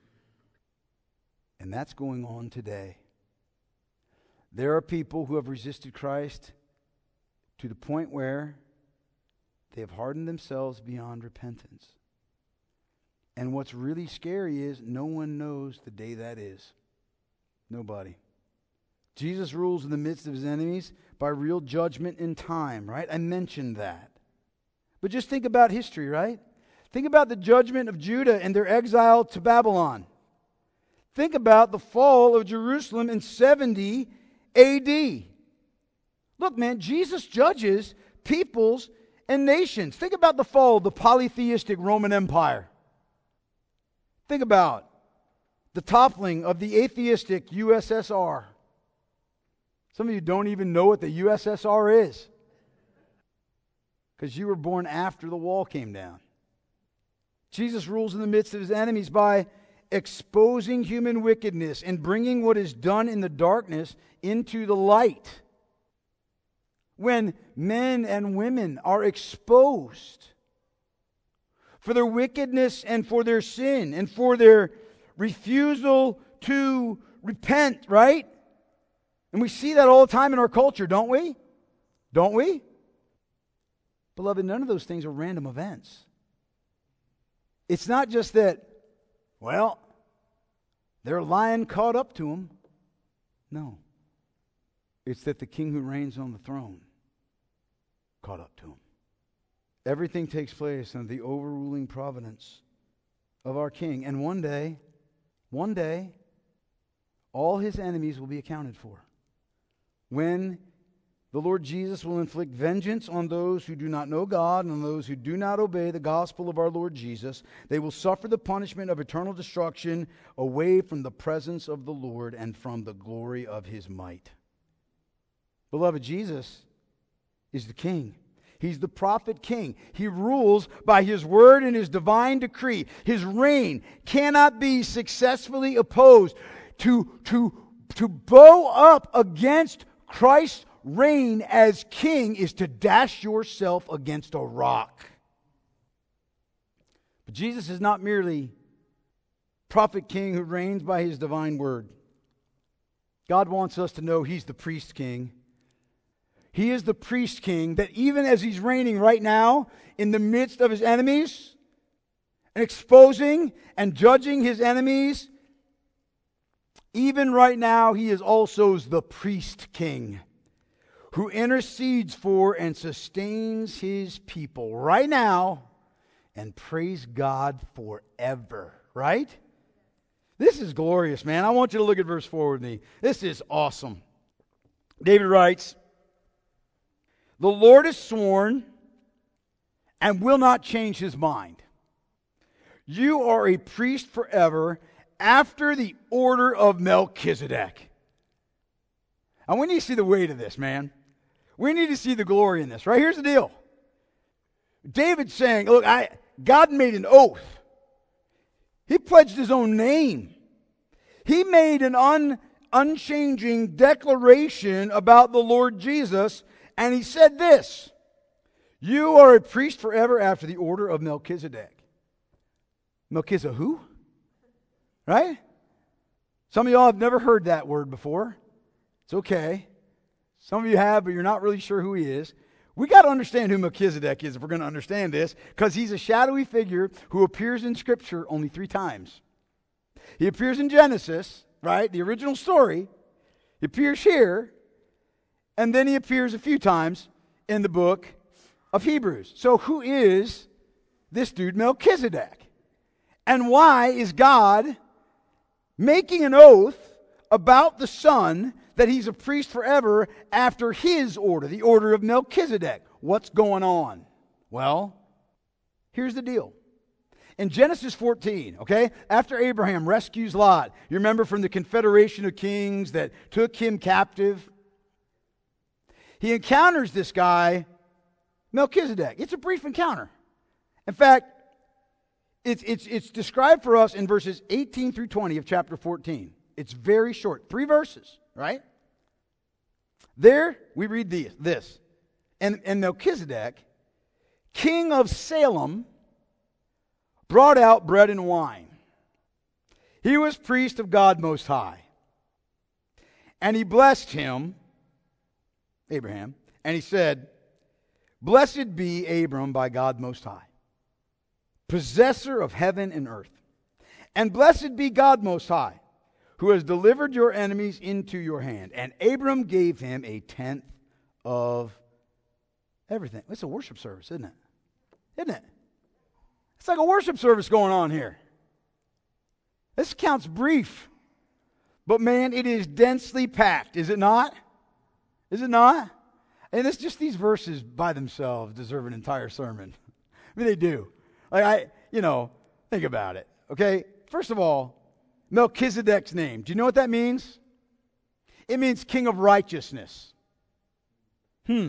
And that's going on today. There are people who have resisted Christ to the point where they have hardened themselves beyond repentance. And what's really scary is no one knows the day that is. Nobody. Jesus rules in the midst of his enemies by real judgment in time, right? I mentioned that. But just think about history, right? Think about the judgment of Judah and their exile to Babylon. Think about the fall of Jerusalem in 70 A.D. Look, man, Jesus judges peoples and nations. Think about the fall of the polytheistic Roman Empire. Think about the toppling of the atheistic USSR. Some of you don't even know what the USSR is because you were born after the wall came down. Jesus rules in the midst of his enemies by exposing human wickedness and bringing what is done in the darkness into the light. When men and women are exposed for their wickedness and for their sin and for their refusal to repent, right? And we see that all the time in our culture, don't we? Don't we? Beloved, none of those things are random events. It's not just that, well, their lion caught up to them. No. It's that the king who reigns on the throne caught up to him. Everything takes place under the overruling providence of our king. And one day, all his enemies will be accounted for. When the Lord Jesus will inflict vengeance on those who do not know God and on those who do not obey the gospel of our Lord Jesus, they will suffer the punishment of eternal destruction away from the presence of the Lord and from the glory of his might. Beloved, Jesus is the king. He's the prophet king. He rules by his word and his divine decree. His reign cannot be successfully opposed. To bow up against Christ's reign as king is to dash yourself against a rock. But Jesus is not merely prophet king who reigns by his divine word. God wants us to know he's the priest king. He is the priest king that even as he's reigning right now in the midst of his enemies and exposing and judging his enemies, even right now he is also the priest king who intercedes for and sustains his people right now and praise God forever, right? This is glorious, man. I want you to look at verse 4 with me. This is awesome. David writes, "The Lord has sworn and will not change his mind. You are a priest forever after the order of Melchizedek." And we need to see the weight of this, man. We need to see the glory in this, right? Here's the deal. David's saying, look, God made an oath. He pledged his own name. He made an unchanging declaration about the Lord Jesus, and he said this: "You are a priest forever after the order of Melchizedek." Melchizedek who? Right? Some of y'all have never heard that word before. It's okay. Some of you have, but you're not really sure who he is. We got to understand who Melchizedek is if we're going to understand this, because he's a shadowy figure who appears in Scripture only 3 times. He appears in Genesis, right? The original story. He appears here, and then he appears a few times in the book of Hebrews. So who is this dude Melchizedek? And why is God making an oath about the Son that he's a priest forever after his order, the order of Melchizedek? What's going on? Well, here's the deal. In Genesis 14, okay, after Abraham rescues Lot, you remember from the confederation of kings that took him captive, he encounters this guy, Melchizedek. It's a brief encounter. In fact, It's described for us in verses 18 through 20 of chapter 14. It's very short, 3 verses, right? There we read this. And Melchizedek, king of Salem, brought out bread and wine. He was priest of God Most High. And he blessed him, Abraham, and he said, "Blessed be Abram by God Most High, possessor of heaven and earth. And blessed be God Most High, who has delivered your enemies into your hand." And Abram gave him a tenth of everything. It's a worship service, isn't it? Isn't it? It's like a worship service going on here. This account's brief, but man, it is densely packed, is it not? Is it not? And it's just these verses by themselves deserve an entire sermon. I mean, they do. Think about it, okay? First of all, Melchizedek's name. Do you know what that means? It means king of righteousness. And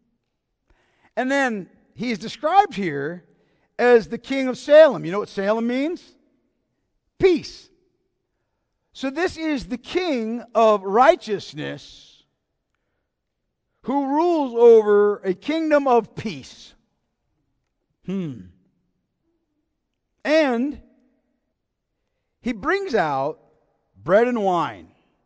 then he's described here as the king of Salem. You know what Salem means? Peace. So this is the king of righteousness who rules over a kingdom of peace. And he brings out bread and wine.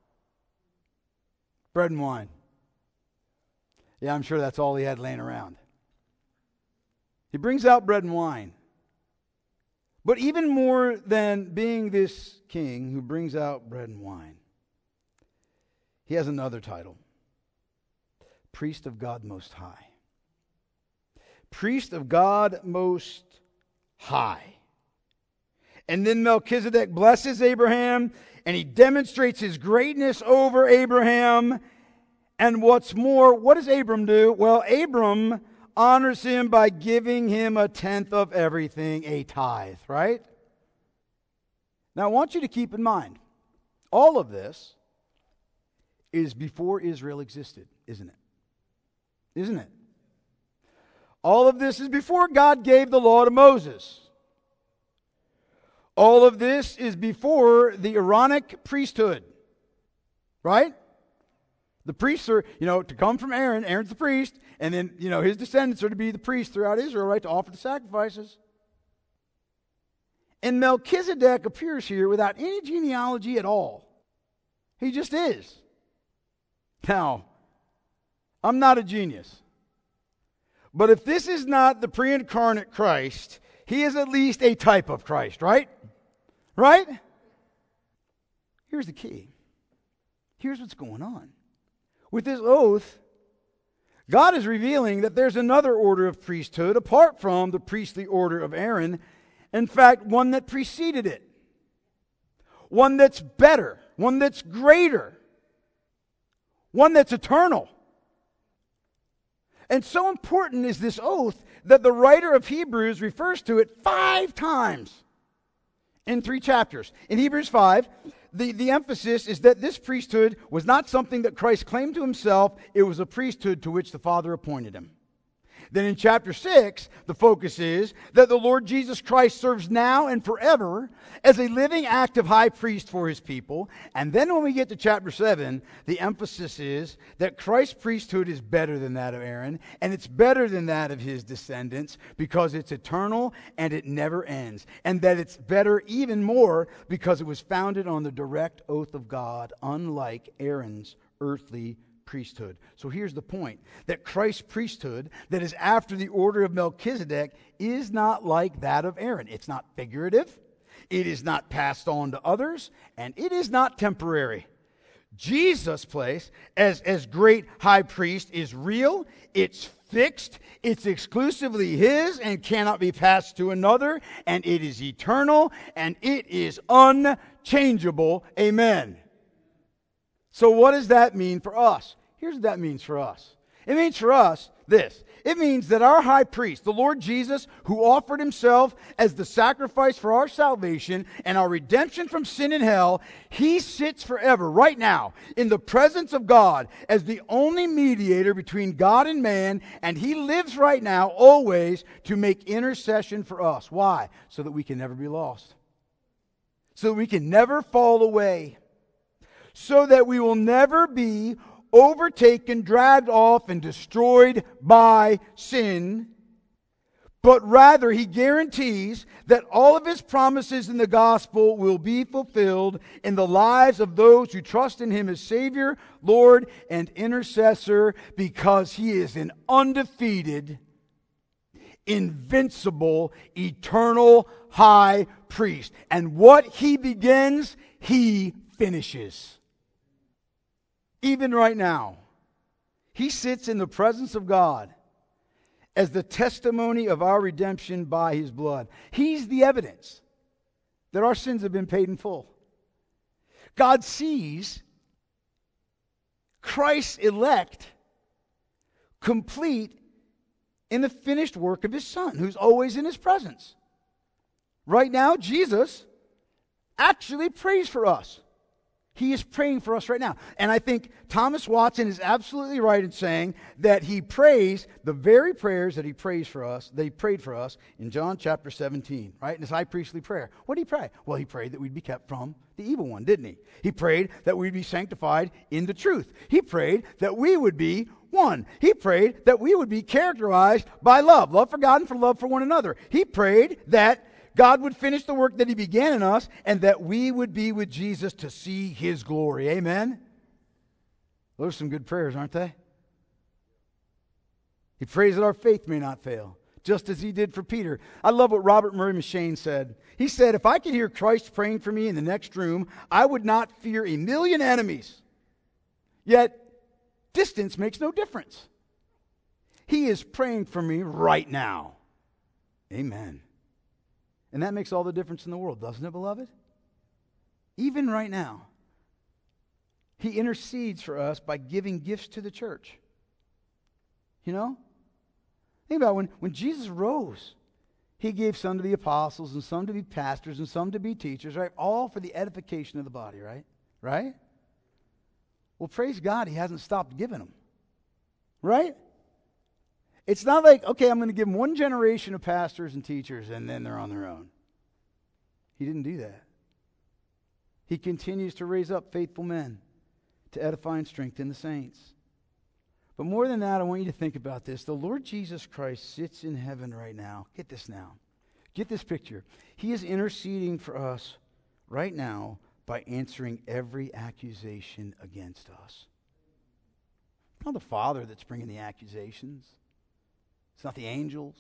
Bread and wine. Yeah, I'm sure that's all he had laying around. He brings out bread and wine. But even more than being this king who brings out bread and wine, he has another title. Priest of God Most High. Priest of God Most High. And then Melchizedek blesses Abraham, and he demonstrates his greatness over Abraham. And what's more, what does Abram do? Well, Abram honors him by giving him a tenth of everything, a tithe, right? Now, I want you to keep in mind, all of this is before Israel existed, isn't it? Isn't it? All of this is before God gave the law to Moses. All of this is before the Aaronic priesthood, right? The priests are, to come from Aaron. Aaron's the priest. And then, his descendants are to be the priests throughout Israel, right? To offer the sacrifices. And Melchizedek appears here without any genealogy at all. He just is. Now, I'm not a genius. But if this is not the pre-incarnate Christ, he is at least a type of Christ, right? Right? Here's the key. Here's what's going on. With this oath, God is revealing that there's another order of priesthood apart from the priestly order of Aaron. In fact, one that preceded it. One that's better. One that's greater. One that's eternal. And so important is this oath that the writer of Hebrews refers to it 5 times in 3 chapters. In Hebrews 5, the emphasis is that this priesthood was not something that Christ claimed to himself. It was a priesthood to which the Father appointed him. Then in chapter 6, the focus is that the Lord Jesus Christ serves now and forever as a living active high priest for his people. And then when we get to chapter 7, the emphasis is that Christ's priesthood is better than that of Aaron, and it's better than that of his descendants because it's eternal and it never ends. And that it's better even more because it was founded on the direct oath of God, unlike Aaron's earthly priesthood. So here's the point, that Christ's priesthood that is after the order of Melchizedek is not like that of Aaron. It's not figurative, it is not passed on to others, and it is not temporary. Jesus' place as great high priest is real, it's fixed, it's exclusively his and cannot be passed to another, and it is eternal, and it is unchangeable. Amen. So what does that mean for us? Here's what that means for us. It means for us this. It means that our high priest, the Lord Jesus, who offered himself as the sacrifice for our salvation and our redemption from sin and hell, he sits forever, right now, in the presence of God as the only mediator between God and man, and he lives right now, always, to make intercession for us. Why? So that we can never be lost. So that we can never fall away. So that we will never be overtaken, dragged off, and destroyed by sin, but rather he guarantees that all of his promises in the gospel will be fulfilled in the lives of those who trust in him as Savior, Lord, and intercessor, because he is an undefeated, invincible, eternal high priest. And what he begins, he finishes. Even right now, he sits in the presence of God as the testimony of our redemption by his blood. He's the evidence that our sins have been paid in full. God sees Christ's elect complete in the finished work of his Son, who's always in his presence. Right now, Jesus actually prays for us. He is praying for us right now. And I think Thomas Watson is absolutely right in saying that he prays the very prayers that he prays for us, that he prayed for us in John chapter 17, right? In his high priestly prayer. What did he pray? Well, he prayed that we'd be kept from the evil one, didn't he? He prayed that we'd be sanctified in the truth. He prayed that we would be one. He prayed that we would be characterized by love for God and for love for one another. He prayed that God would finish the work that he began in us, and that we would be with Jesus to see his glory. Amen? Those are some good prayers, aren't they? He prays that our faith may not fail, just as he did for Peter. I love what Robert Murray M'Cheyne said. He said, if I could hear Christ praying for me in the next room, I would not fear a million enemies. Yet, distance makes no difference. He is praying for me right now. Amen. And that makes all the difference in the world, doesn't it, beloved? Even right now, he intercedes for us by giving gifts to the church. You know? Think about when Jesus rose, he gave some to be apostles and some to be pastors and some to be teachers, right? All for the edification of the body, right? Right? Well, praise God, he hasn't stopped giving them. Right? It's not like, okay, I'm going to give them one generation of pastors and teachers and then they're on their own. He didn't do that. He continues to raise up faithful men to edify and strengthen the saints. But more than that, I want you to think about this. The Lord Jesus Christ sits in heaven right now. Get this now. Get this picture. He is interceding for us right now by answering every accusation against us. It's not the Father that's bringing the accusations. It's not the angels.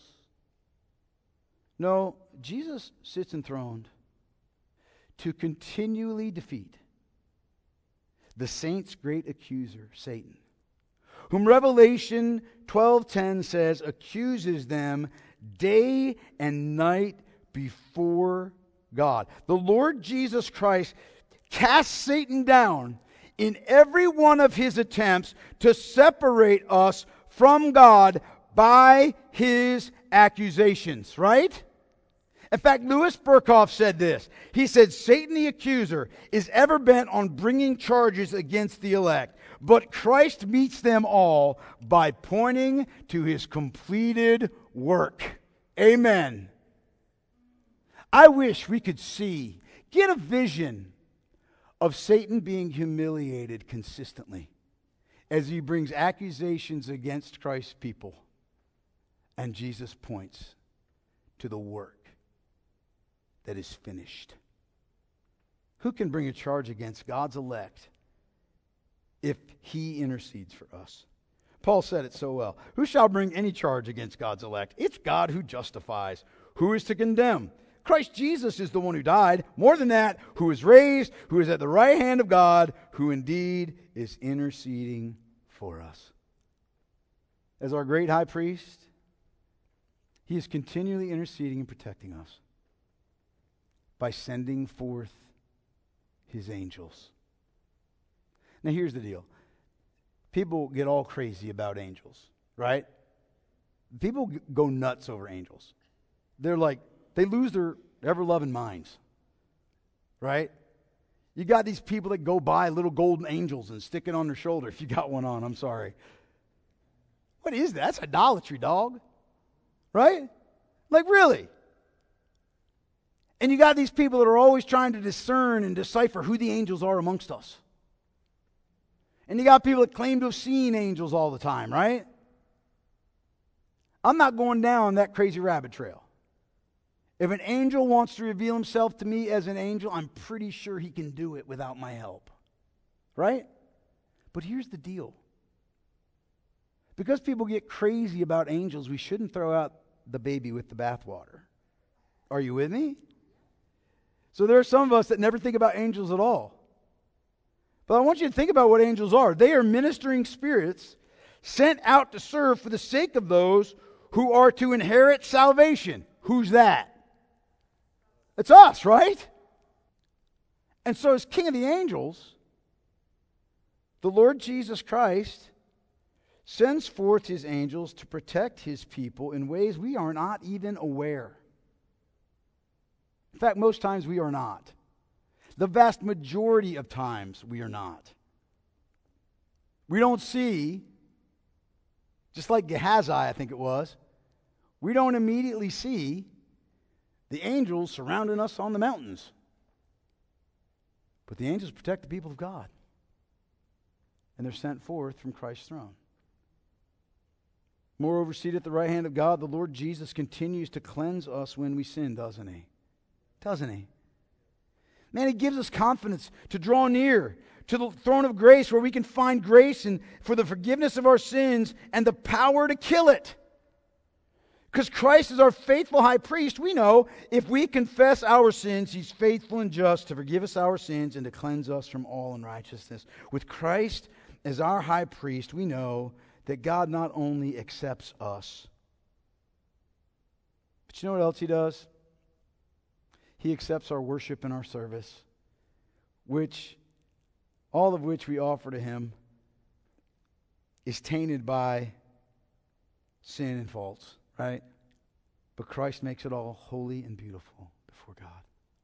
No, Jesus sits enthroned to continually defeat the saints' great accuser, Satan, whom Revelation 12:10 says accuses them day and night before God. The Lord Jesus Christ casts Satan down in every one of his attempts to separate us from God by his accusations, right? In fact, Louis Berkhoff said this. He said, Satan the accuser is ever bent on bringing charges against the elect, but Christ meets them all by pointing to his completed work. Amen. I wish we could get a vision of Satan being humiliated consistently as he brings accusations against Christ's people. And Jesus points to the work that is finished. Who can bring a charge against God's elect if he intercedes for us? Paul said it so well. Who shall bring any charge against God's elect? It's God who justifies. Who is to condemn? Christ Jesus is the one who died. More than that, who is raised, who is at the right hand of God, who indeed is interceding for us. As our great high priest, he is continually interceding and protecting us by sending forth his angels. Now here's the deal. people get all crazy about angels, right? People go nuts over angels. They're like, they lose their ever-loving minds, right? You got these people that go buy little golden angels and stick it on their shoulder. If you got one on, I'm sorry. What is that? That's idolatry, dog. Right? Like, really? And you got these people that are always trying to discern and decipher who the angels are amongst us. And you got people that claim to have seen angels all the time, right? I'm not going down that crazy rabbit trail. If an angel wants to reveal himself to me as an angel, I'm pretty sure he can do it without my help. Right? But here's the deal. Because people get crazy about angels, we shouldn't throw out the baby with the bathwater. Are you with me? So there are some of us that never think about angels at all. But I want you to think about what angels are. They are ministering spirits sent out to serve for the sake of those who are to inherit salvation. Who's that? It's us, right? And so as King of the angels, the Lord Jesus Christ sends forth his angels to protect his people in ways we are not even aware. In fact, most times we are not. The vast majority of times we are not. We don't see, just like Gehazi, I think it was, we don't immediately see the angels surrounding us on the mountains. But the angels protect the people of God. And they're sent forth from Christ's throne. Moreover, seated at the right hand of God, the Lord Jesus continues to cleanse us when we sin, doesn't he? Doesn't he? Man, he gives us confidence to draw near to the throne of grace where we can find grace and for the forgiveness of our sins and the power to kill it. Because Christ is our faithful high priest, we know if we confess our sins, he's faithful and just to forgive us our sins and to cleanse us from all unrighteousness. With Christ as our high priest, we know that God not only accepts us, but you know what else he does? He accepts our worship and our service, all of which we offer to him is tainted by sin and faults, right? But Christ makes it all holy and beautiful before God.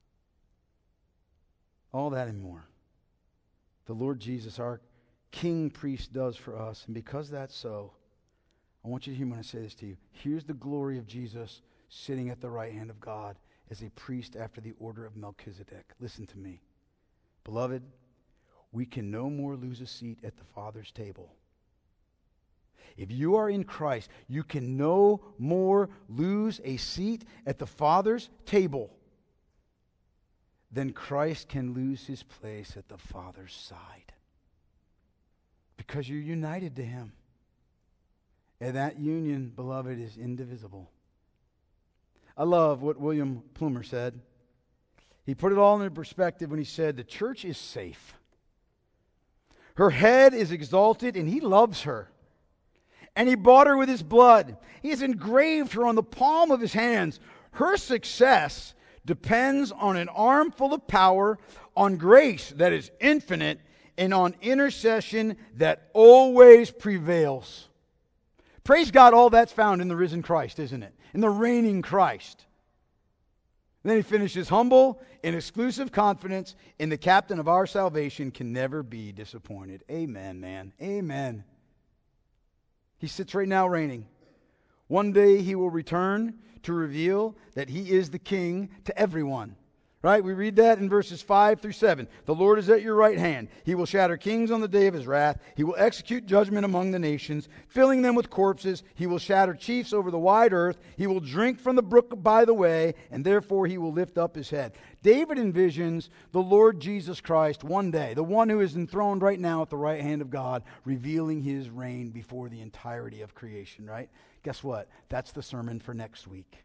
All that and more. The Lord Jesus, our King priest, does for us. And because that's so, I want you to hear me when I say this to you. Here's the glory of Jesus sitting at the right hand of God as a priest after the order of Melchizedek. Listen to me. Beloved, we can no more lose a seat at the Father's table. If you are in Christ, you can no more lose a seat at the Father's table than Christ can lose his place at the Father's side. Because you're united to him. And that union, beloved, is indivisible. I love what William Plumer said. He put it all into perspective when he said, the church is safe. Her head is exalted and he loves her. And he bought her with his blood. He has engraved her on the palm of his hands. Her success depends on an armful of power, on grace that is infinite, and on intercession that always prevails. Praise God, all that's found in the risen Christ, isn't it? In the reigning Christ. And then he finishes, humble in exclusive confidence in the captain of our salvation can never be disappointed. Amen, man. Amen. He sits right now reigning. One day he will return to reveal that he is the king to everyone. Right? We read that in verses 5 through 7. The Lord is at your right hand. He will shatter kings on the day of his wrath. He will execute judgment among the nations, filling them with corpses. He will shatter chiefs over the wide earth. He will drink from the brook by the way, and therefore he will lift up his head. David envisions the Lord Jesus Christ one day, the one who is enthroned right now at the right hand of God, revealing his reign before the entirety of creation, right? Guess what? That's the sermon for next week.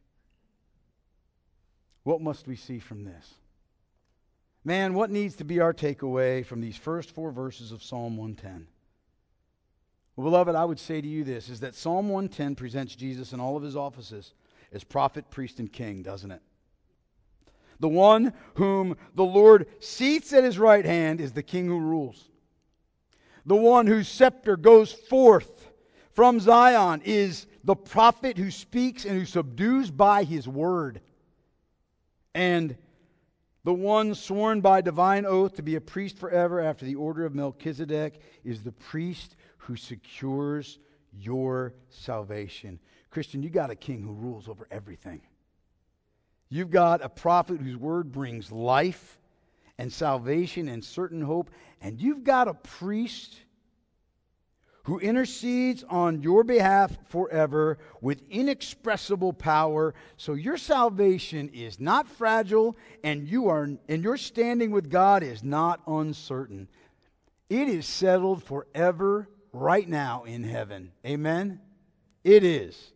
What must we see from this? Man, what needs to be our takeaway from these first 4 verses of Psalm 110? Well, beloved, I would say to you this, is that Psalm 110 presents Jesus in all of his offices as prophet, priest, and king, doesn't it? The one whom the Lord seats at his right hand is the king who rules. The one whose scepter goes forth from Zion is the prophet who speaks and who subdues by his word. And the one sworn by divine oath to be a priest forever after the order of Melchizedek is the priest who secures your salvation. Christian, you got a king who rules over everything. You've got a prophet whose word brings life and salvation and certain hope. And you've got a priest who intercedes on your behalf forever with inexpressible power. So your salvation is not fragile, and your standing with God is not uncertain. It is settled forever right now in heaven. Amen? It is.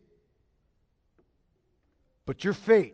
But your faith,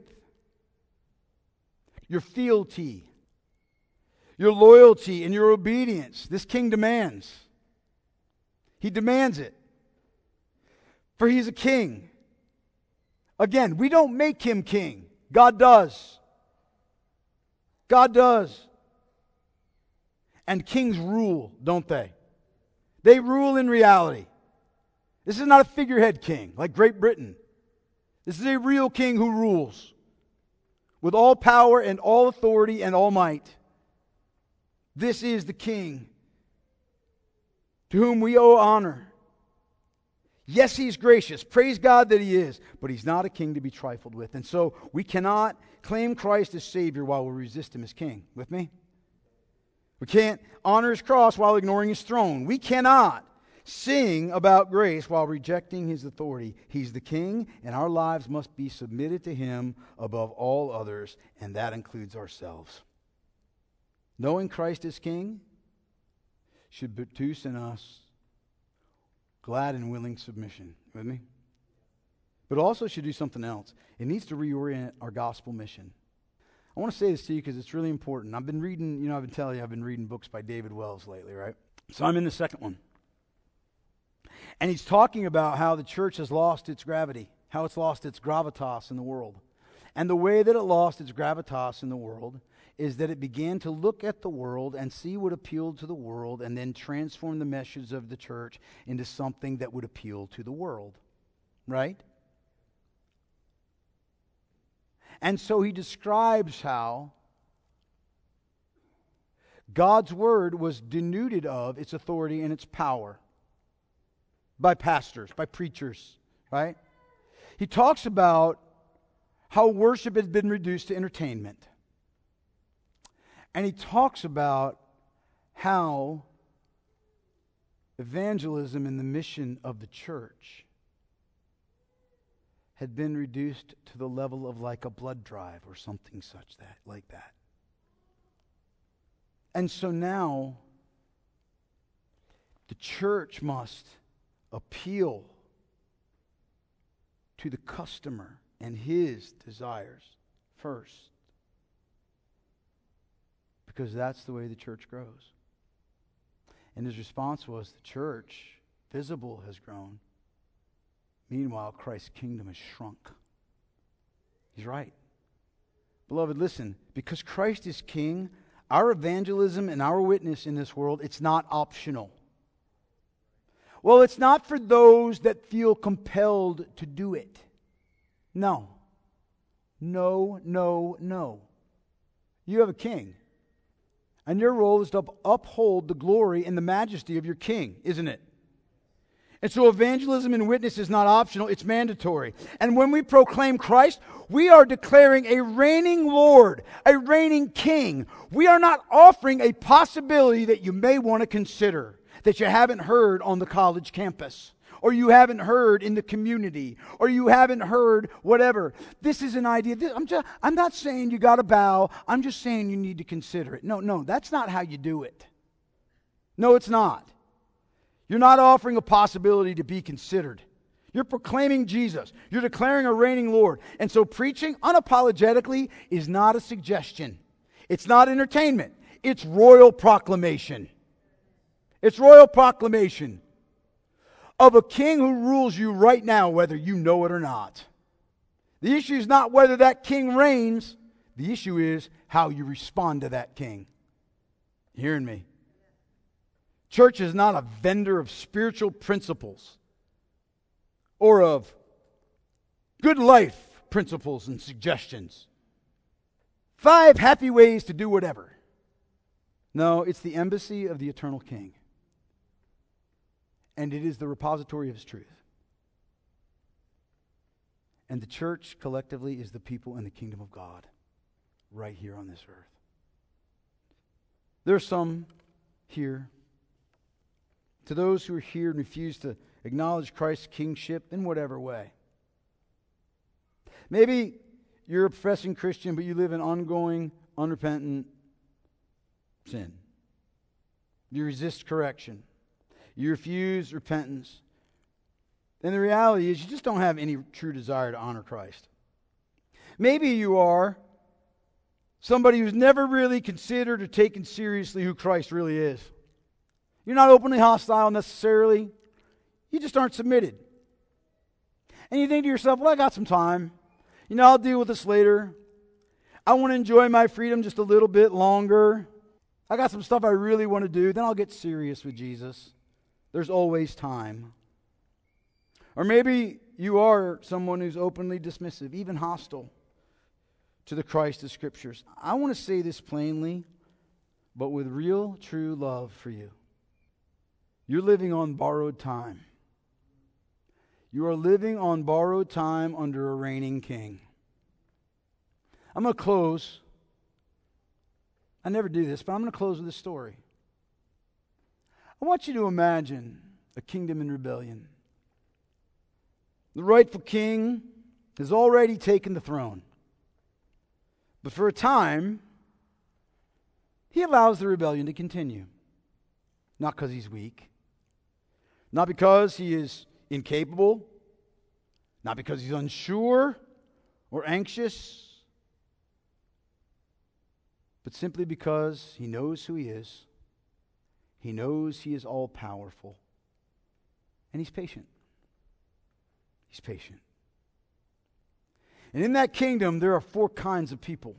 your fealty, your loyalty, and your obedience, this king demands. He demands it. For he's a king. Again, we don't make him king. God does. God does. And kings rule, don't they? They rule in reality. This is not a figurehead king like Great Britain. This is a real king who rules with all power and all authority and all might. This is the king to whom we owe honor. Yes, he's gracious. Praise God that he is. But he's not a king to be trifled with. And so we cannot claim Christ as Savior while we resist him as king. With me? We can't honor his cross while ignoring his throne. We cannot sing about grace while rejecting his authority. He's the king, and our lives must be submitted to him above all others, and that includes ourselves. Knowing Christ as king should produce in us glad and willing submission. With me? But also should do something else. It needs to reorient our gospel mission. I want to say this to you because it's really important. I've been reading, I've been telling you, I've been reading books by David Wells lately, right? So I'm in the second one. And he's talking about how the church has lost its gravity, how it's lost its gravitas in the world. And the way that it lost its gravitas in the world is that it began to look at the world and see what appealed to the world and then transform the message of the church into something that would appeal to the world. Right? And so he describes how God's word was denuded of its authority and its power by pastors, by preachers, right? He talks about how worship has been reduced to entertainment. And he talks about how evangelism and the mission of the church had been reduced to the level of like a blood drive or something like that. And so now the church must appeal to the customer and his desires first. Because that's the way the church grows. And his response was, the church, visible, has grown. Meanwhile, Christ's kingdom has shrunk. He's right. Beloved, listen, because Christ is king, our evangelism and our witness in this world, it's not optional. Well, it's not for those that feel compelled to do it. No. No, no, no. You have a king. And your role is to uphold the glory and the majesty of your king, isn't it? And so evangelism and witness is not optional, it's mandatory. And when we proclaim Christ, we are declaring a reigning Lord, a reigning King. We are not offering a possibility that you may want to consider, that you haven't heard on the college campus, or you haven't heard in the community, or you haven't heard whatever. This is an idea. I'm not saying you got to bow. I'm just saying you need to consider it. No, that's not how you do it. No, it's not. You're not offering a possibility to be considered. You're proclaiming Jesus. You're declaring a reigning Lord. And so preaching unapologetically is not a suggestion. It's not entertainment. It's royal proclamation. It's royal proclamation of a king who rules you right now, whether you know it or not. The issue is not whether that king reigns. The issue is how you respond to that king. You hearing me? Church is not a vendor of spiritual principles or of good life principles and suggestions. 5 happy ways to do whatever. No, it's the embassy of the eternal King. And it is the repository of His truth. And the church collectively is the people in the kingdom of God right here on this earth. There are some here, to those who are here and refuse to acknowledge Christ's kingship in whatever way. Maybe you're a professing Christian, but you live in ongoing, unrepentant sin. You resist correction. You refuse repentance. And the reality is you just don't have any true desire to honor Christ. Maybe you are somebody who's never really considered or taken seriously who Christ really is. You're not openly hostile necessarily. You just aren't submitted. And you think to yourself, well, I got some time. I'll deal with this later. I want to enjoy my freedom just a little bit longer. I got some stuff I really want to do. Then I'll get serious with Jesus. There's always time. Or maybe you are someone who's openly dismissive, even hostile to the Christ of Scriptures. I want to say this plainly, but with real, true love for you. You're living on borrowed time. You are living on borrowed time under a reigning king. I'm going to close. I never do this, but I'm going to close with this story. I want you to imagine a kingdom in rebellion. The rightful king has already taken the throne. But for a time, he allows the rebellion to continue. Not because he's weak. Not because he is incapable. Not because he's unsure or anxious. But simply because he knows who he is. He knows he is all-powerful. And he's patient. He's patient. And in that kingdom, there are 4 kinds of people.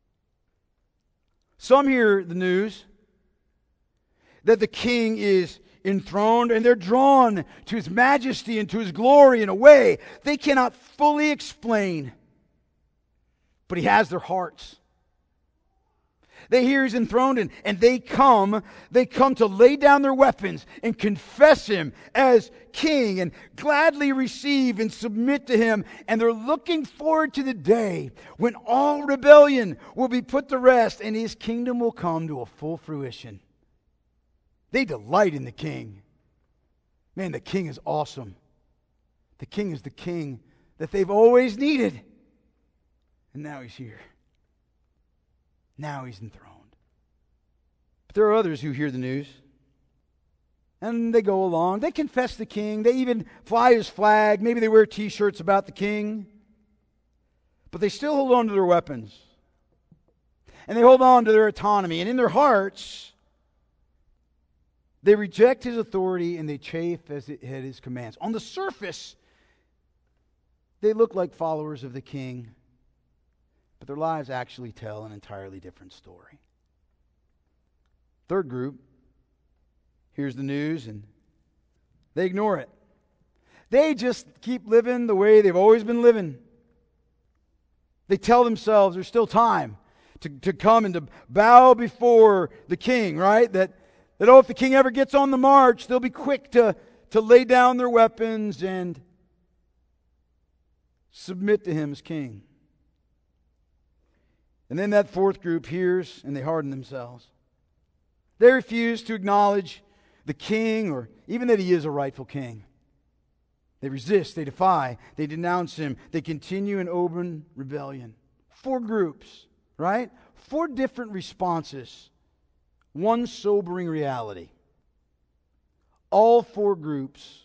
Some hear the news that the king is enthroned, and they're drawn to his majesty and to his glory in a way they cannot fully explain. But he has their hearts. They hear he's enthroned, and they come to lay down their weapons and confess him as king and gladly receive and submit to him. And they're looking forward to the day when all rebellion will be put to rest and his kingdom will come to a full fruition. They delight in the king. Man, the king is awesome. The king is the king that they've always needed. And now he's here. Now he's enthroned. But there are others who hear the news. And they go along. They confess the king. They even fly his flag. Maybe they wear t-shirts about the king. But they still hold on to their weapons. And they hold on to their autonomy. And in their hearts, they reject his authority and they chafe at his commands. On the surface, they look like followers of the king. But their lives actually tell an entirely different story. Third group hears the news and they ignore it. They just keep living the way they've always been living. They tell themselves there's still time to come and to bow before the king, right? That if the king ever gets on the march, they'll be quick to lay down their weapons and submit to him as king. And then that fourth group hears and they harden themselves. They refuse to acknowledge the king or even that he is a rightful king. They resist, they defy, they denounce him, they continue in open rebellion. 4 groups, right? 4 different responses. One sobering reality. All 4 groups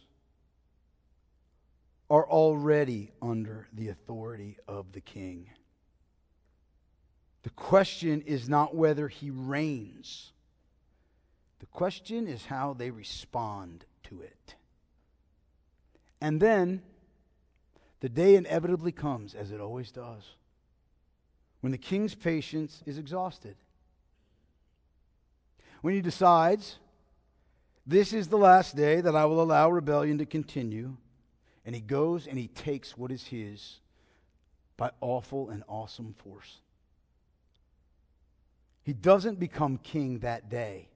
are already under the authority of the king. The question is not whether he reigns. The question is how they respond to it. And then the day inevitably comes, as it always does, when the king's patience is exhausted. When he decides This is the last day that I will allow rebellion to continue. And he goes and he takes what is his by awful and awesome force. He doesn't become king that day.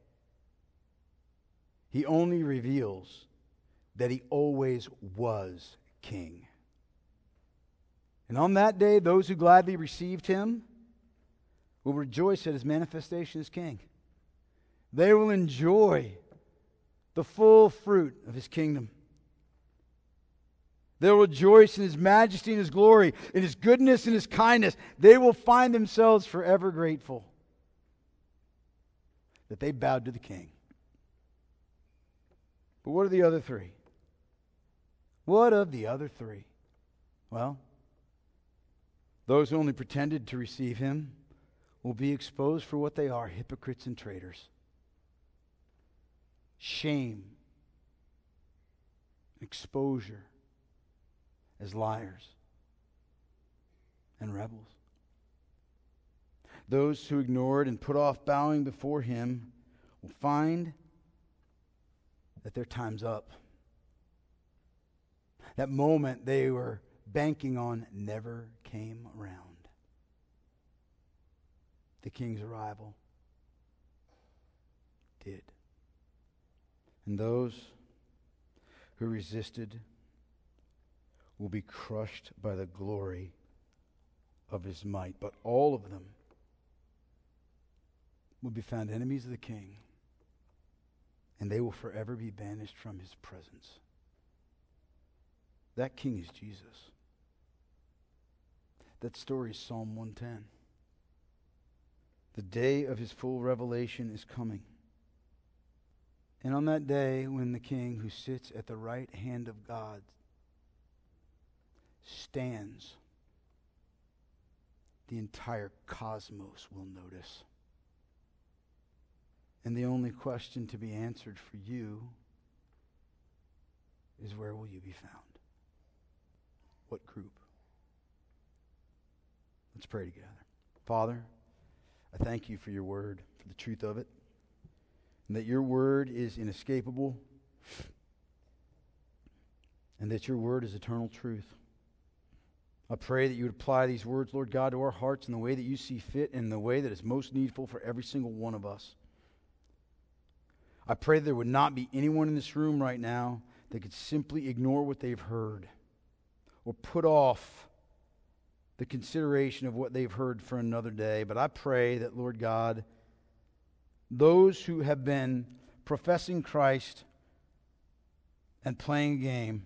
He only reveals that he always was king. And on that day, those who gladly received him will rejoice at his manifestation as king. They will enjoy the full fruit of his kingdom. They'll rejoice in his majesty and his glory, in his goodness and his kindness. They will find themselves forever grateful that they bowed to the king. But what are the other three? What of the other three? Well, those who only pretended to receive him will be exposed for what they are, hypocrites and traitors. Shame, exposure as liars and rebels. Those who ignored and put off bowing before him will find that their time's up. That moment they were banking on never came around. The king's arrival did. And those who resisted will be crushed by the glory of his might. But all of them will be found enemies of the king, and they will forever be banished from his presence. That king is Jesus. That story is Psalm 110. The day of his full revelation is coming. And on that day, when the king who sits at the right hand of God stands, the entire cosmos will notice. And the only question to be answered for you is, where will you be found? What group? Let's pray together. Father, I thank you for your word, for the truth of it, and that your word is inescapable, and that your word is eternal truth. I pray that you would apply these words, Lord God, to our hearts in the way that you see fit and in the way that is most needful for every single one of us. I pray there would not be anyone in this room right now that could simply ignore what they've heard or put off the consideration of what they've heard for another day. But I pray that, Lord God, those who have been professing Christ and playing a game,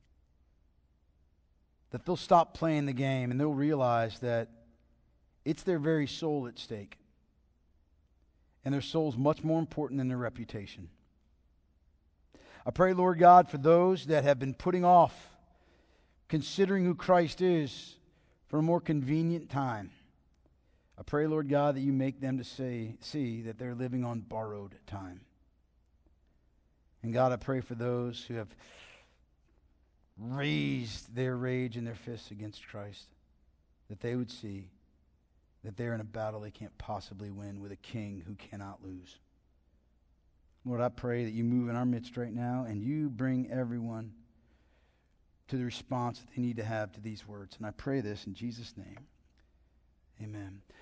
that they'll stop playing the game and they'll realize that it's their very soul at stake. And their soul is much more important than their reputation. I pray, Lord God, for those that have been putting off considering who Christ is for a more convenient time. I pray, Lord God, that you make them to see that they're living on borrowed time. And God, I pray for those who have raised their rage and their fists against Christ, that they would see that they're in a battle they can't possibly win with a king who cannot lose. Lord, I pray that you move in our midst right now and you bring everyone to the response that they need to have to these words. And I pray this in Jesus' name. Amen.